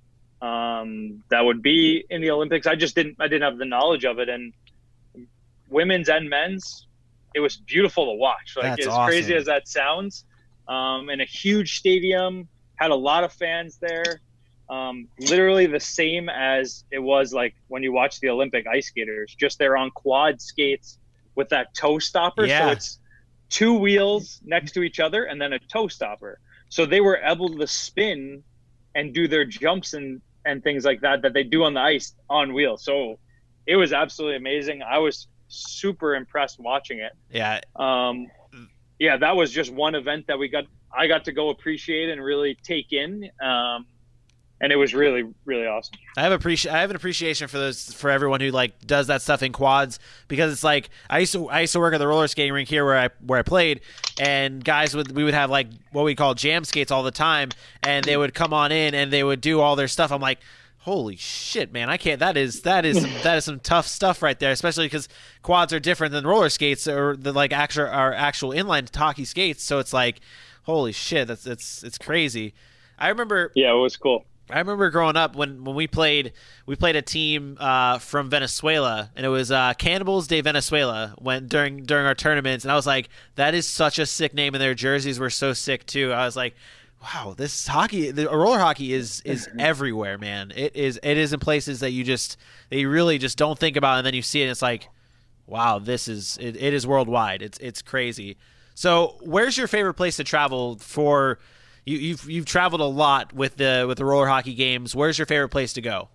um, that would be in the Olympics. I just didn't, I didn't have the knowledge of it. And women's and men's, it was beautiful to watch. Like, That's as crazy awesome. as that sounds, um, in a huge stadium, had a lot of fans there. um, literally the same as it was like when you watch the Olympic ice skaters, just they're on quad skates with that toe stopper. Yeah. So it's two wheels next to each other and then a toe stopper. So they were able to spin and do their jumps and, and things like that that they do on the ice on wheels. So it was absolutely amazing. I was super impressed watching it. Yeah. Um, yeah, that was just one event that we got I got to go appreciate and really take in. Um, and it was really, really awesome. I have appreci- I have an appreciation for those for everyone who like does that stuff in quads, because it's like I used to I used to work at the roller skating rink here where I where I played, and guys would we would have like what we call jam skates all the time, and they would come on in and they would do all their stuff. I'm like, holy shit, man! I can't. That is that is some, that is some tough stuff right there, especially because quads are different than roller skates or the like actual our actual inline hockey skates. So it's like, holy shit, that's it's it's crazy. I remember. Yeah, it was cool. I remember growing up when, when we played we played a team uh, from Venezuela, and it was uh, Cannibals de Venezuela when during during our tournaments, and I was like, that is such a sick name, and their jerseys were so sick too. I was like, wow, this hockey, the roller hockey is is everywhere, man. It is it is in places that you just that you really just don't think about, and then you see it, and it's like, wow, this is it, it is worldwide. It's it's crazy. So, where's your favorite place to travel for? You, you've you've traveled a lot with the with the roller hockey games. Where's your favorite place to go?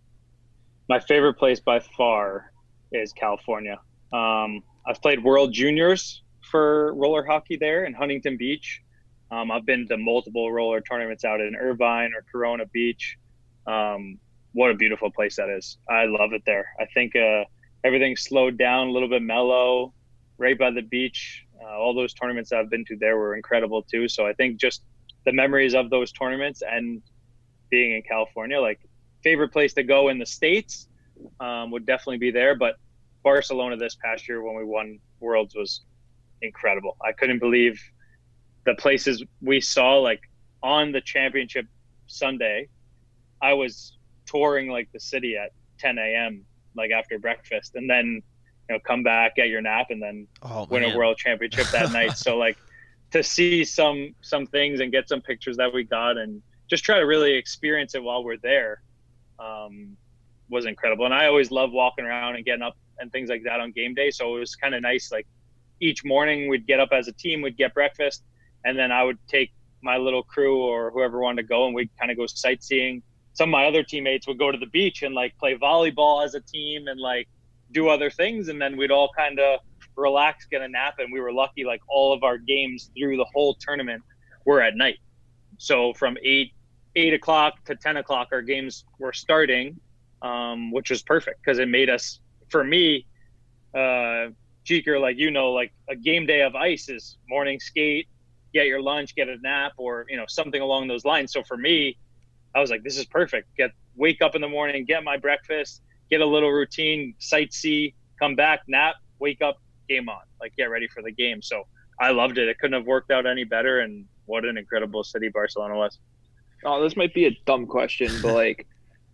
My favorite place by far is California. Um, I've played World Juniors for roller hockey there in Huntington Beach. Um, I've been to multiple roller tournaments out in Irvine or Corona Beach. Um, what a beautiful place that is. I love it there. I think uh, everything's slowed down, a little bit mellow, right by the beach. Uh, all those tournaments that I've been to there were incredible too. So I think just the memories of those tournaments and being in California, like favorite place to go in the States um, would definitely be there. But Barcelona this past year when we won Worlds was incredible. I couldn't believe the places we saw, like on the championship Sunday. I was touring like the city at ten a.m. like after breakfast, and then, you know, come back, get your nap, and then oh, win a world championship that night. So like, to see some some things and get some pictures that we got and just try to really experience it while we're there um, was incredible. And I always love walking around and getting up and things like that on game day. So it was kind of nice. Like each morning we'd get up as a team, we'd get breakfast, and then I would take my little crew or whoever wanted to go, and we'd kind of go sightseeing. Some of my other teammates would go to the beach and like play volleyball as a team and like do other things. And then we'd all kind of relax, get a nap, and we were lucky like all of our games through the whole tournament were at night. So from eight eight o'clock to ten o'clock our games were starting, um which was perfect because it made us, for me, uh Jeeker, like, you know, like a game day of ice is morning skate, get your lunch, get a nap, or, you know, something along those lines. So for me, I was like, this is perfect. Get wake up in the morning, get my breakfast, get a little routine, sightsee, come back, nap, wake up, game on, like get ready for the game. So I loved it. It couldn't have worked out any better, and what an incredible city Barcelona was. Oh, this might be a dumb question, but like,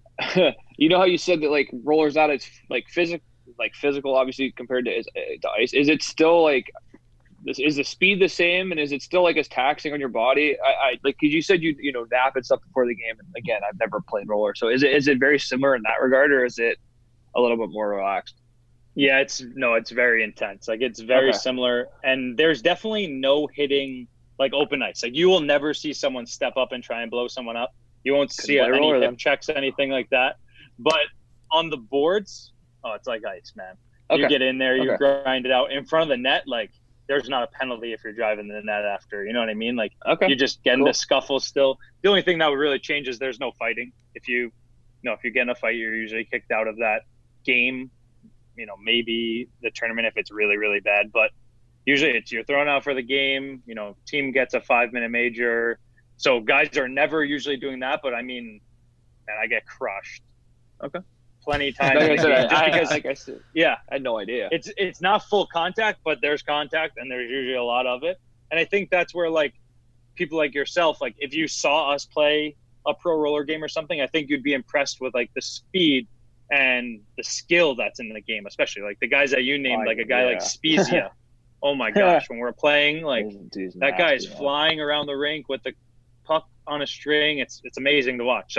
you know how you said that like rollers out, it's like physical, like physical, obviously compared to, to ice. Is it still like, this, is the speed the same, and is it still like as taxing on your body? I, I like, cause you said you you know nap and stuff before the game, and again, I've never played roller, so is it is it very similar in that regard, or is it a little bit more relaxed? Yeah, it's no, it's very intense. Like it's very Okay. similar, and there's definitely no hitting like open ice. Like you will never see someone step up and try and blow someone up. You won't see play any roller hip then. checks, anything like that. But on the boards, oh, it's like ice, man. Okay. You get in there, you Okay. grind it out in front of the net. Like there's not a penalty if you're driving the net after. You know what I mean? Like Okay. you just get Cool. into scuffles still. The only thing that would really change is there's no fighting. If you, you know, if you get in a fight, you're usually kicked out of that game. You know, maybe the tournament if it's really, really bad, but usually it's you're thrown out for the game. You know, team gets a five minute major. So guys are never usually doing that, but I mean, man, I get crushed. Okay. Plenty of times. Like I in the said, game, I, just I, because, like I said, yeah, I had no idea. it's it's not full contact, but there's contact, and there's usually a lot of it. And I think that's where like people like yourself, like if you saw us play a pro roller game or something, I think you'd be impressed with like the speed and the skill that's in the game, especially like the guys that you named, Oh, like a guy yeah. like Spezia. Oh my gosh, when we're playing, like Dude's that guy is nasty, man. flying around the rink with the puck on a string. It's it's amazing to watch. So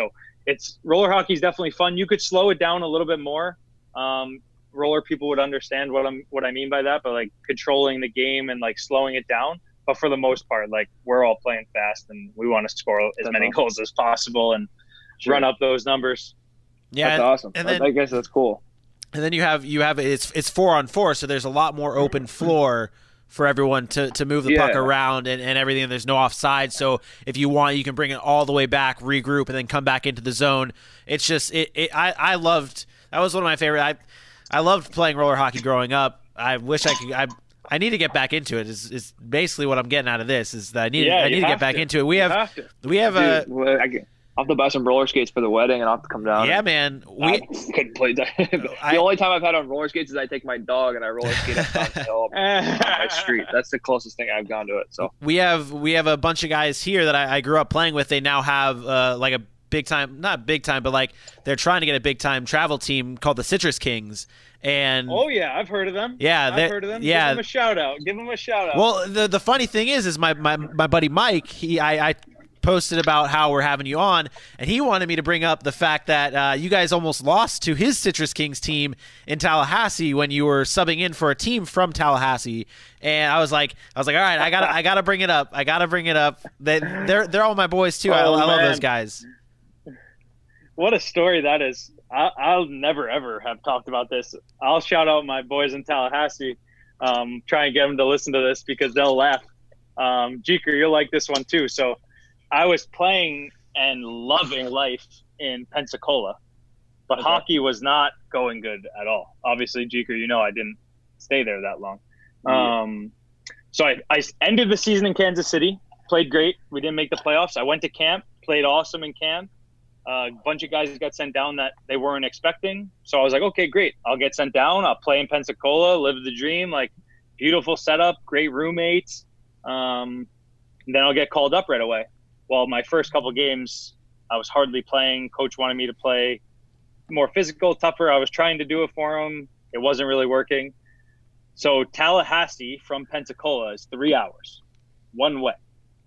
it's roller hockey is definitely fun. You could slow it down a little bit more. Um, roller people would understand what I'm what I mean by that, but like controlling the game and like slowing it down. But for the most part, like we're all playing fast and we want to score as That's many awesome. goals as possible and Sure. run up those numbers. Yeah, That's awesome. And I- then I guess that's cool. and then you have you have it's it's four on four, so there's a lot more open floor for everyone to, to move the puck Yeah. around and, and everything. There's no offside, so if you want, you can bring it all the way back, regroup, and then come back into the zone. It's just it. it I I loved that was one of my favorite. I I loved playing roller hockey growing up. I wish I could. I I need to get back into it. Is is basically what I'm getting out of this. Is that I need Yeah, I you need to get have back to. into it. We You have, have to. we have a Dude, well, I get- I'll have to buy some roller skates for the wedding, and I'll have to come down. yeah, and- man. We I couldn't play that. the I- only time I've had on roller skates is I take my dog and I roller skate up down the hill on my street. That's the closest thing I've gone to it. So we have we have a bunch of guys here that I, I grew up playing with. They now have uh, like a big time, not big time, but like they're trying to get a big time travel team called the Citrus Kings. And Oh yeah, I've heard of them. Yeah, they're- I've heard of them. yeah. Give them a shout out. Give them a shout out. well, the the funny thing is, is my my, my buddy Mike, he I. I posted about how we're having you on, and he wanted me to bring up the fact that uh, you guys almost lost to his Citrus Kings team in Tallahassee when you were subbing in for a team from Tallahassee. And I was like, I was like, all right, I gotta, I gotta bring it up. I gotta bring it up. They, they're, they're all my boys too. I, Oh, I love man. those guys. What a story that is. I, I'll never, ever have talked about this. I'll shout out my boys in Tallahassee. Um, try and get them to listen to this because they'll laugh. Um, Jeeker, you'll like this one too. So I was playing and loving life in Pensacola, but Okay. hockey was not going good at all. Obviously, Jeeker, you know I didn't stay there that long. Yeah. Um, so I, I ended the season in Kansas City, played great. We didn't make the playoffs. I went to camp, played awesome in camp. Uh, a bunch of guys got sent down that they weren't expecting. So I was like, okay, great. I'll get sent down. I'll play in Pensacola, live the dream, like beautiful setup, great roommates. Um, and then I'll get called up right away. Well, my first couple games, I was hardly playing. Coach wanted me to play more physical, tougher. I was trying to do it for him. It wasn't really working. So Tallahassee from Pensacola is three hours, one way.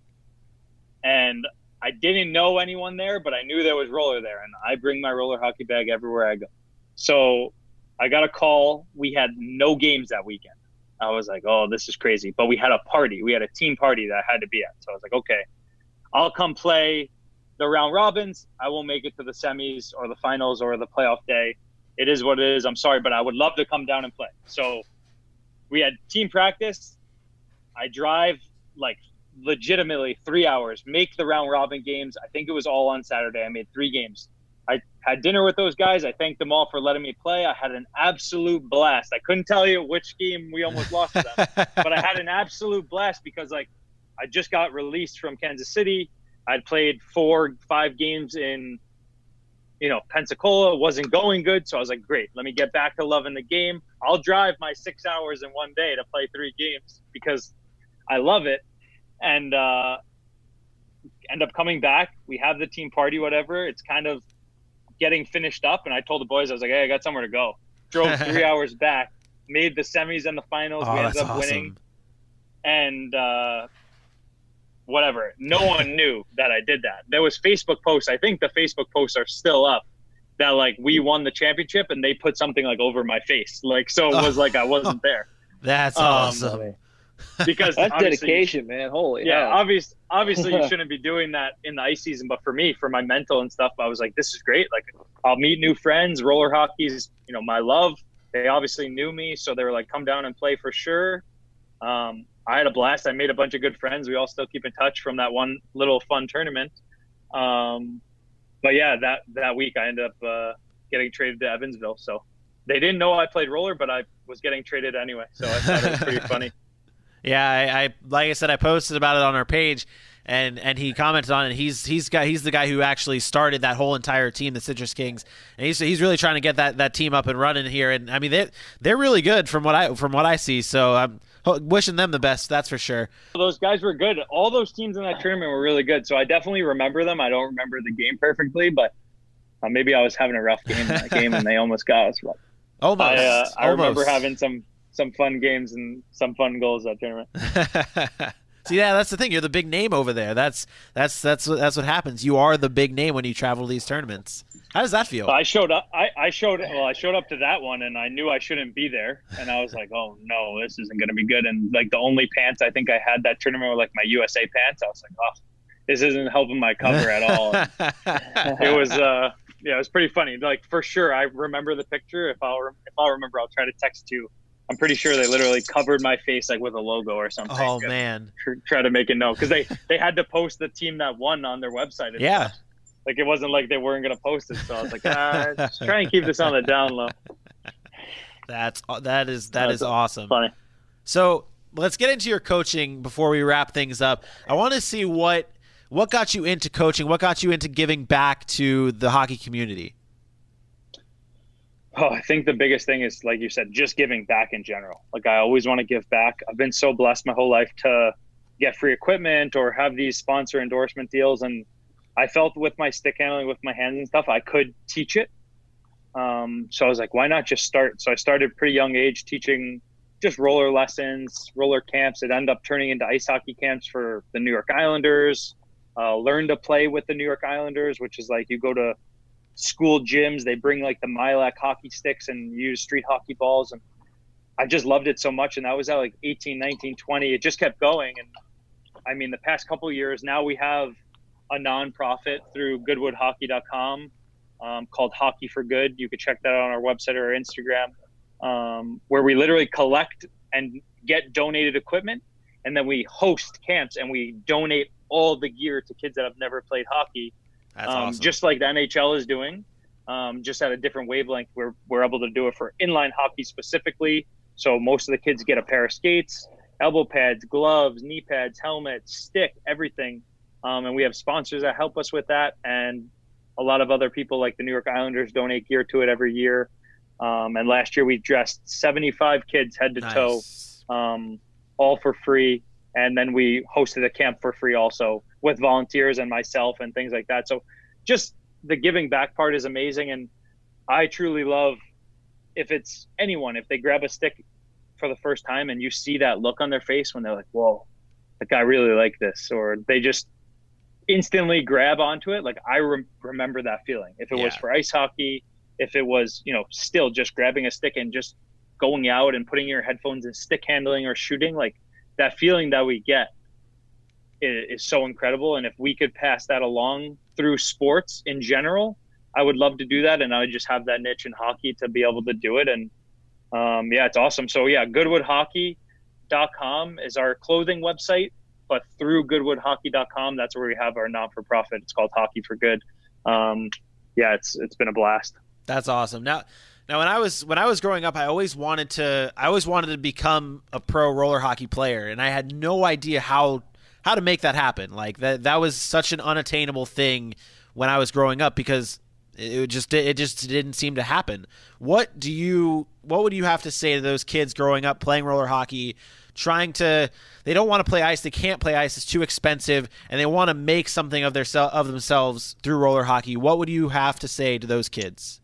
And I didn't know anyone there, but I knew there was roller there, and I bring my roller hockey bag everywhere I go. So I got a call. We had no games that weekend. I was like, oh, this is crazy. But we had a party. We had a team party that I had to be at. So I was like, okay, I'll come play the round robins. I won't make it to the semis or the finals or the playoff day. It is what it is. I'm sorry, but I would love to come down and play. So we had team practice. I drive like legitimately three hours, make the round robin games. I think it was all on Saturday. I made three games. I had dinner with those guys. I thanked them all for letting me play. I had an absolute blast. I couldn't tell you which game we almost lost to them, but I had an absolute blast because like I just got released from Kansas City. I'd played four, five games in, you know, Pensacola. It wasn't going good. So I was like, great, let me get back to loving the game. I'll drive my six hours in one day to play three games because I love it. And uh, end up coming back. We have the team party, whatever. It's kind of getting finished up. And I told the boys, I was like, hey, I got somewhere to go. Drove three hours back, made the semis and the finals. Oh, we ended that's up winning. awesome. And uh, whatever. No one knew that I did that. There was Facebook posts. I think the Facebook posts are still up that like we won the championship and they put something like over my face. Like, so it was like I wasn't there. That's Um, awesome. Because that's obviously- dedication, man. Holy yeah, hell. obvious, obviously you shouldn't be doing that in the ice season, but for me, for my mental and stuff, I was like, this is great. Like I'll meet new friends. Roller hockey's, you know, my love. They obviously knew me, so they were like, come down and play for sure. Um, I had a blast. I made a bunch of good friends. We all still keep in touch from that one little fun tournament. Um, but yeah, that, that week I ended up uh, getting traded to Evansville. So they didn't know I played roller, but I was getting traded anyway. So I thought it was pretty funny. Yeah, I, I like I said, I posted about it on our page, and, and he commented on it. He's he's got he's the guy who actually started that whole entire team, the Citrus Kings, and he's he's really trying to get that, that team up and running here. And I mean they they're really good from what I from what I see. So I'm wishing them the best. That's for sure. Those guys were good. All those teams in that tournament were really good. So I definitely remember them. I don't remember the game perfectly, but uh, maybe I was having a rough game in that game and they almost got us. But Almost. I, uh, I remember Almost. having some some fun games and some fun goals that tournament. See, yeah, that's the thing. You're the big name over there. That's that's that's that's what happens. You are the big name when you travel to these tournaments. How does that feel? I showed up. I, I showed well. I showed up to that one, and I knew I shouldn't be there. And I was like, "Oh no, this isn't going to be good." And like the only pants I think I had that tournament were like my U S A pants. I was like, "Oh, this isn't helping my cover at all." It was, uh, yeah, it was pretty funny. Like for sure, I remember the picture. If I'll if I'll remember, I'll try to text you. I'm pretty sure they literally covered my face like with a logo or something. Oh man! Try to make it known because they they had to post the team that won on their website. Yeah. Stuff. Like it wasn't like they weren't going to post it, so I was like, ah, just try and keep this on the down low. That's that is that That's is awesome. Funny. So let's get into your coaching before we wrap things up. I want to see what what got you into coaching. What got you into giving back to the hockey community? Oh, I think the biggest thing is, like you said, just giving back in general. Like I always want to give back. I've been so blessed my whole life to get free equipment or have these sponsor endorsement deals, and I felt with my stick handling, with my hands and stuff, I could teach it. Um, so I was like, why not just start? So I started pretty young age teaching just roller lessons, roller camps. It ended up turning into ice hockey camps for the New York Islanders. Uh, learn to play with the New York Islanders, which is like you go to school gyms, they bring like the Milac hockey sticks and use street hockey balls. And I just loved it so much. And that was at like eighteen, nineteen, twenty. It just kept going. And I mean, the past couple of years, now we have a nonprofit through goodwood hockey dot com um, called Hockey for Good. You could check that out on our website or our Instagram, um, where we literally collect and get donated equipment, and then we host camps and we donate all the gear to kids that have never played hockey. That's um, awesome. Just like the N H L is doing, um, just at a different wavelength. We're, we're able to do it for inline hockey specifically. So most of the kids get a pair of skates, elbow pads, gloves, knee pads, helmets, stick, everything. Um, and we have sponsors that help us with that. And a lot of other people like the New York Islanders donate gear to it every year. Um, and last year we dressed seventy-five kids head to Nice. toe, um, all for free. And then we hosted a camp for free also with volunteers and myself and things like that. So just the giving back part is amazing. And I truly love if it's anyone, if they grab a stick for the first time and you see that look on their face when they're like, whoa, like I really like this, or they just instantly grab onto it. Like I re- remember that feeling. If it Yeah. was for ice hockey, if it was, you know, still just grabbing a stick and just going out and putting your headphones and stick handling or shooting, like that feeling that we get is, is so incredible. And if we could pass that along through sports in general, I would love to do that. And I would just have that niche in hockey to be able to do it. And um, yeah, it's awesome. So yeah, goodwood hockey dot com is our clothing website. But through goodwood hockey dot com, that's where we have our non-for-profit. It's called Hockey for Good. Um, yeah, it's it's been a blast. That's awesome. Now, now when I was when I was growing up, I always wanted to I always wanted to become a pro roller hockey player, and I had no idea how how to make that happen. Like that that was such an unattainable thing when I was growing up because it just it just didn't seem to happen. What do you what would you have to say to those kids growing up playing roller hockey? Trying to, they don't want to play ice. They can't play ice. It's too expensive, and they want to make something of their of themselves through roller hockey. What would you have to say to those kids?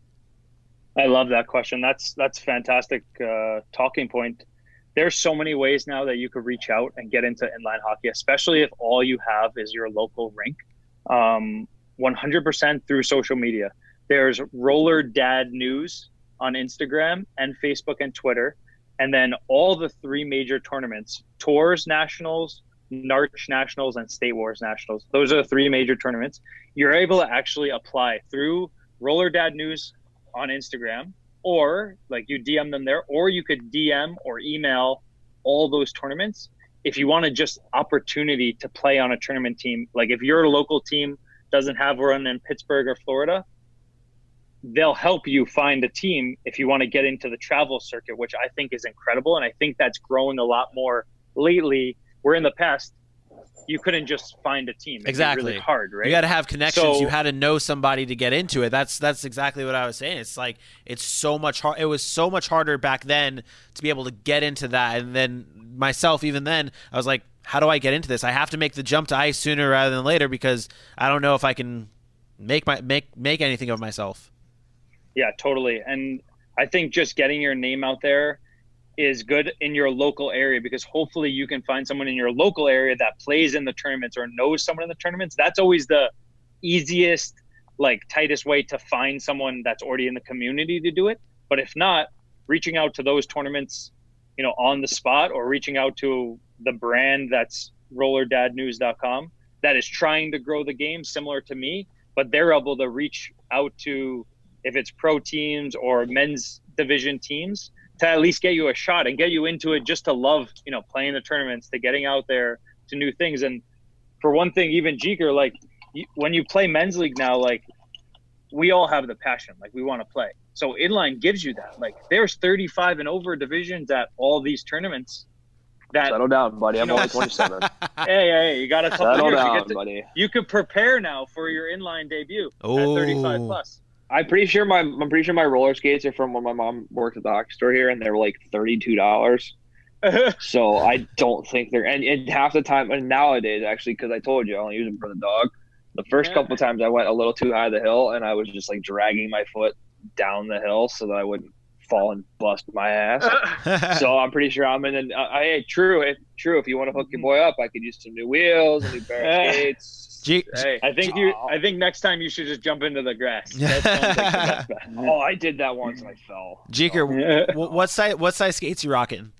I love that question. That's that's a fantastic uh, talking point. There's so many ways now that you could reach out and get into inline hockey, especially if all you have is your local rink. Um, one hundred percent through social media. There's Roller Dad News on Instagram and Facebook and Twitter. And then all the three major tournaments, Tours Nationals, Narch Nationals, and State Wars Nationals. Those are the three major tournaments. You're able to actually apply through Roller Dad News on Instagram, or like you D M them there, or you could D M or email all those tournaments. If you want to just opportunity to play on a tournament team, like if your local team doesn't have one in Pittsburgh or Florida, they'll help you find a team if you want to get into the travel circuit, which I think is incredible. And I think that's growing a lot more lately, where in the past, you couldn't just find a team. It'd Exactly. be really hard, right? You got to have connections. So- you had to know somebody to get into it. That's that's exactly what I was saying. It's like it's so much hard. It was so much harder back then to be able to get into that. And then myself, even then, I was like, how do I get into this? I have to make the jump to ice sooner rather than later because I don't know if I can make my make make anything of myself. Yeah, totally. And I think just getting your name out there is good in your local area, because hopefully you can find someone in your local area that plays in the tournaments or knows someone in the tournaments. That's always the easiest, like tightest way to find someone that's already in the community to do it. But if not, reaching out to those tournaments, you know, on the spot, or reaching out to the brand that's roller dad news dot com that is trying to grow the game similar to me, but they're able to reach out to, if it's pro teams or men's division teams, to at least get you a shot and get you into it, just to love, you know, playing the tournaments, to getting out there to new things. And for one thing, even Jeeker, like when you play men's league now, like we all have the passion, like we want to play. So inline gives you that. Like there's thirty-five and over divisions at all these tournaments. That, Settle down, buddy. I'm you know, only twenty-seven. hey, hey, you got a couple Settle years. down, you, get to, buddy. you could prepare now for your inline debut Oh. at thirty-five plus. I'm pretty sure my I'm pretty sure my roller skates are from when my mom worked at the hockey store here, and they were like thirty-two dollars. So I don't think they're and, and half the time and nowadays actually, because I told you I only use them for the dog. The first Yeah. couple of times I went a little too high the hill, and I was just like dragging my foot down the hill so that I wouldn't fall and bust my ass. So I'm pretty sure I'm in. An, uh, hey, true, if true, if you want to hook your boy up, I could use some new wheels, a new pair of skates. G- Hey, I think you. I think next time you should just jump into the grass. That sounds like the best bet. oh, I did that once and I fell. Jeeker, Yeah. w- what size what size skates you rocking?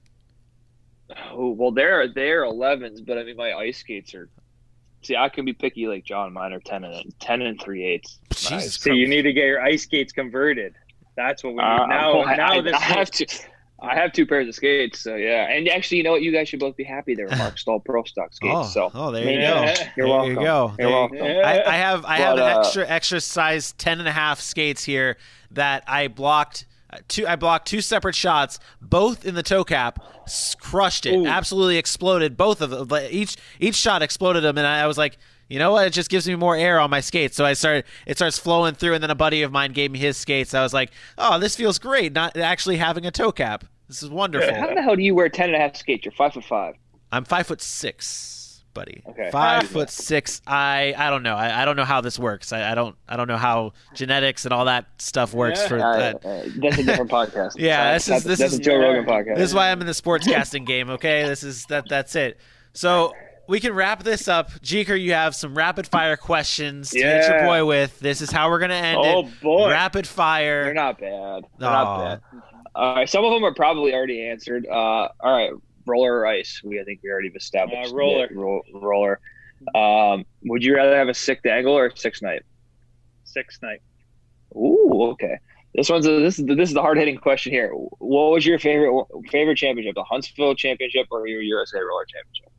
Oh, well, they're they're elevens, but I mean my ice skates are. See, I can be picky like John. Mine are ten and ten and three eighths. Jesus So you need to get your ice skates converted. That's what we need Uh, now. I, now I, this I have to. I have two pairs of skates, so yeah. And actually, you know what? You guys should both be happy they're Mark Stahl Pro Stock skates. Oh, so oh, there you Yeah. go. You're there welcome. you go. You're There- welcome. Yeah. I, I have I have But, an uh, extra extra size ten and a half skates here that I blocked uh, two I blocked two separate shots, both in the toe cap, s- crushed it, Ooh. absolutely exploded both of them. But each each shot exploded them, and I, I was like, you know what? It just gives me more air on my skates. So I started it starts flowing through, and then a buddy of mine gave me his skates. I was like, oh, this feels great, not actually having a toe cap. This is wonderful. How the hell do you wear ten and a half skates? You're five foot five. I'm five foot six, buddy. Okay. Five Ah. foot six. I I don't know. I, I don't know how this works. I, I don't I don't know how genetics and all that stuff works Yeah. for Uh, that. uh, that's a different podcast. Yeah, That's- this is- this that's is- a Joe Rogan podcast. This is why I'm in the sportscasting game. Okay, this is that that's it. So we can wrap this up. Jeeker, you have some rapid fire questions to hit your Yeah. boy with. This is how we're gonna end Oh, it. boy. Rapid fire. They're not bad. They're Aw. not bad. All right, some of them are probably already answered. Uh, all right, roller or ice? We I think we already established Uh, roller. that. Ro- roller. Um, would you rather have a six dangle or a six night? Six night. Ooh, okay. This one's a, this is the, this is the hard hitting question here. What was your favorite favorite championship? The Huntsville Championship or your U S A Roller Championship?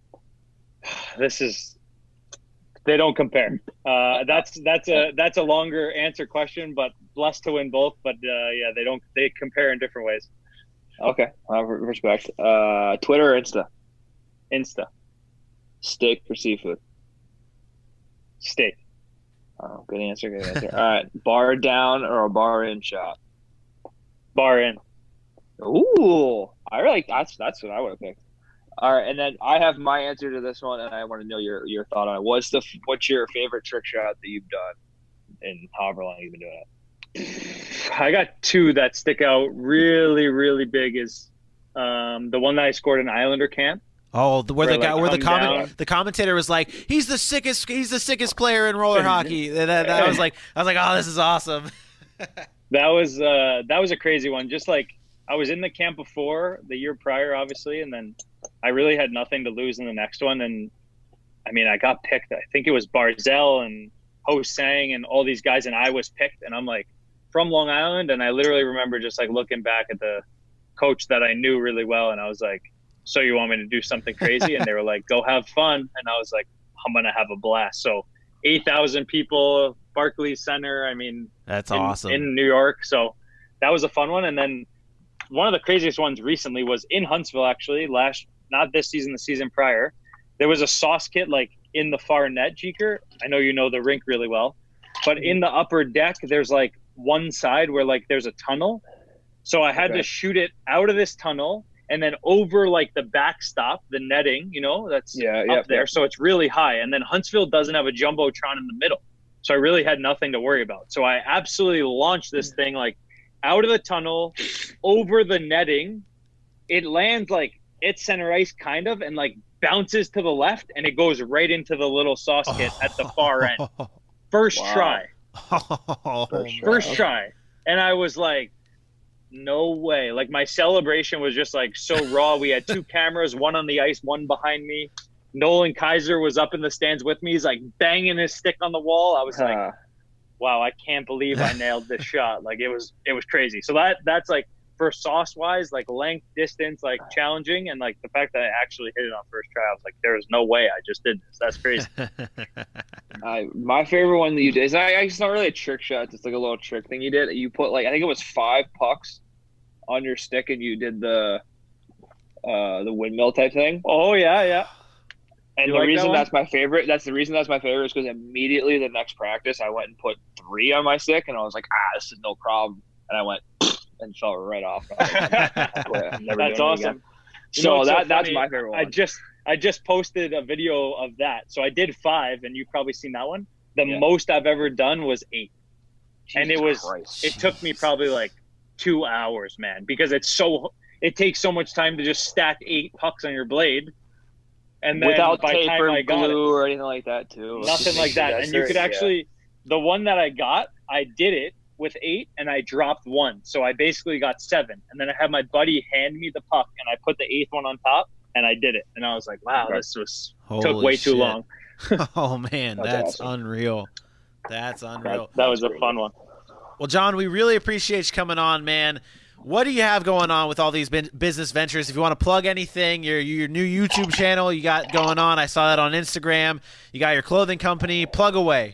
This is. They don't compare. Uh, that's that's a that's a longer answer question, but blessed to win both. But uh, yeah, they don't they compare in different ways. Okay, I have respect. Uh, Twitter or Insta? Insta, Steak or seafood? steak, Oh, good answer. Good answer. All right, bar down or a bar in shot? bar in. Ooh, I really that's that's what I would have picked. All right, and then I have my answer to this one, and I want to know your your thought on it. What's the what's your favorite trick shot that you've done, and however long you've been doing it? I got two that stick out really, really big. Is um, the one that I scored in Islander camp. Oh, the, where, Where, the guy, like, where the come comment, down. the commentator was like, "He's the sickest, he's the sickest player in roller hockey." And that, that was like, I was like, "Oh, this is awesome." That was uh, that was a crazy one. Just like I was in the camp before the year prior, obviously, and then I really had nothing to lose in the next one. And I mean, I got picked. I think it was Barzell and Ho Sang and all these guys, and I was picked. And I'm like from Long Island, and I literally remember just like looking back at the coach that I knew really well, and I was like, "So you want me to do something crazy?" And they were like, "Go have fun." And I was like, "I'm gonna have a blast." So eight thousand people, Barclays Center. I mean, That's in, awesome. in New York. So that was a fun one. And then one of the craziest ones recently was in Huntsville, actually, last, not this season, the season prior. There was a sauce kit like in the far net, Jeeker. I know you know the rink really well, but in the upper deck, there's like one side where like there's a tunnel. So I had Okay. to shoot it out of this tunnel and then over like the backstop, the netting, you know, that's Yeah, up yeah, there. yeah. So it's really high. And then Huntsville doesn't have a Jumbotron in the middle. So I really had nothing to worry about. So I absolutely launched this thing like out of the tunnel, over the netting, it lands like it's center ice kind of, and like bounces to the left, and it goes right into the little sauce kit at the far end. First Wow. try. Oh, First try. First try. And I was like, no way. Like my celebration was just like so raw. We had two cameras, one on the ice, one behind me. Nolan Kaiser was up in the stands with me. He's like banging his stick on the wall. I was like, Uh, wow, I can't believe I nailed this shot. Like it was, it was crazy. So that, that's like for sauce wise, like length, distance, like challenging. And like the fact that I actually hit it on first try, I was like, there is no way I just did this. That's crazy. I, my favorite one that you did is I, it's not really a trick shot. It's like a little trick thing you did. You put like I think it was five pucks on your stick, and you did the uh, the windmill type thing. Oh yeah. Yeah. And You the like that reason one? that's my favorite, that's the reason that's my favorite is because immediately the next practice I went and put three on my stick, and I was like, ah, this is no problem. And I went and fell right off. I was like, "I quit. I'm never That's doing it awesome. again." You So know what's so that that's funny? my favorite one. I just I just posted a video of that. So I did five, and you've probably seen that one. The Yeah. most I've ever done was eight, and it Jesus was Christ. it took me probably like two hours, man, because it's so it takes so much time to just stack eight pucks on your blade, and then without by the tape time or I got glue it, or anything like that too. nothing like that, That's and you right, could yeah. actually the one that I got, I did it with eight, and I dropped one, so I basically got seven, and then I had my buddy hand me the puck, and I put the eighth one on top, and I did it, and I was like, wow, Okay. this was Holy took way too shit. long. Oh man, That's that's, awesome. unreal. That's unreal. That was a fun one. Well, John, we really appreciate you coming on, man. What do you have going on with all these bin- business ventures? If you want to plug anything, your your new YouTube channel you got going on, I saw that on Instagram. You got your clothing company. Plug away.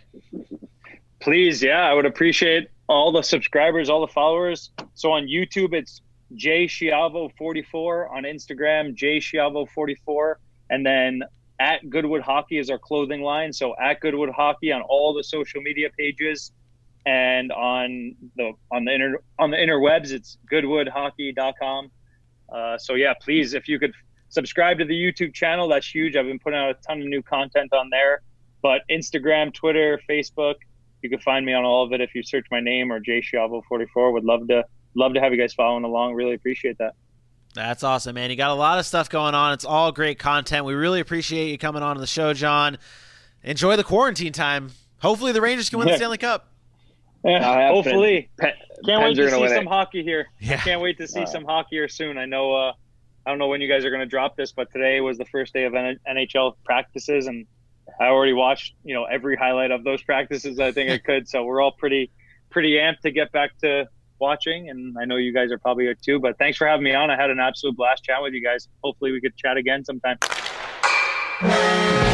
Please, yeah, I would appreciate all the subscribers, all the followers. So on YouTube, it's J Schiavo forty-four. On Instagram, J Schiavo forty-four. And then at Goodwood Hockey is our clothing line. So at Goodwood Hockey on all the social media pages, and on the on the inter on the interwebs, it's goodwood hockey dot com. Uh, so yeah, please, if you could subscribe to the YouTube channel, that's huge. I've been putting out a ton of new content on there. But Instagram, Twitter, Facebook, you can find me on all of it if you search my name or J Schiavo forty-four. Would love to love to have you guys following along. Really appreciate that. That's awesome, man. You got a lot of stuff going on. It's all great content. We really appreciate you coming on to the show, John. Enjoy the quarantine time. Hopefully the Rangers can win the Yeah. Stanley Cup. Yeah, have hopefully. Pen- Can't wait Pens are to gonna see win some it. hockey here. Yeah. Can't wait to see Uh, some hockey here soon. I know uh, I don't know when you guys are going to drop this, but today was the first day of N H L practices, and I already watched, you know, every highlight of those practices I think I could. So we're all pretty pretty amped to get back to watching, and I know you guys are probably too. But thanks for having me on. I had an absolute blast chatting with you guys. Hopefully we could chat again sometime.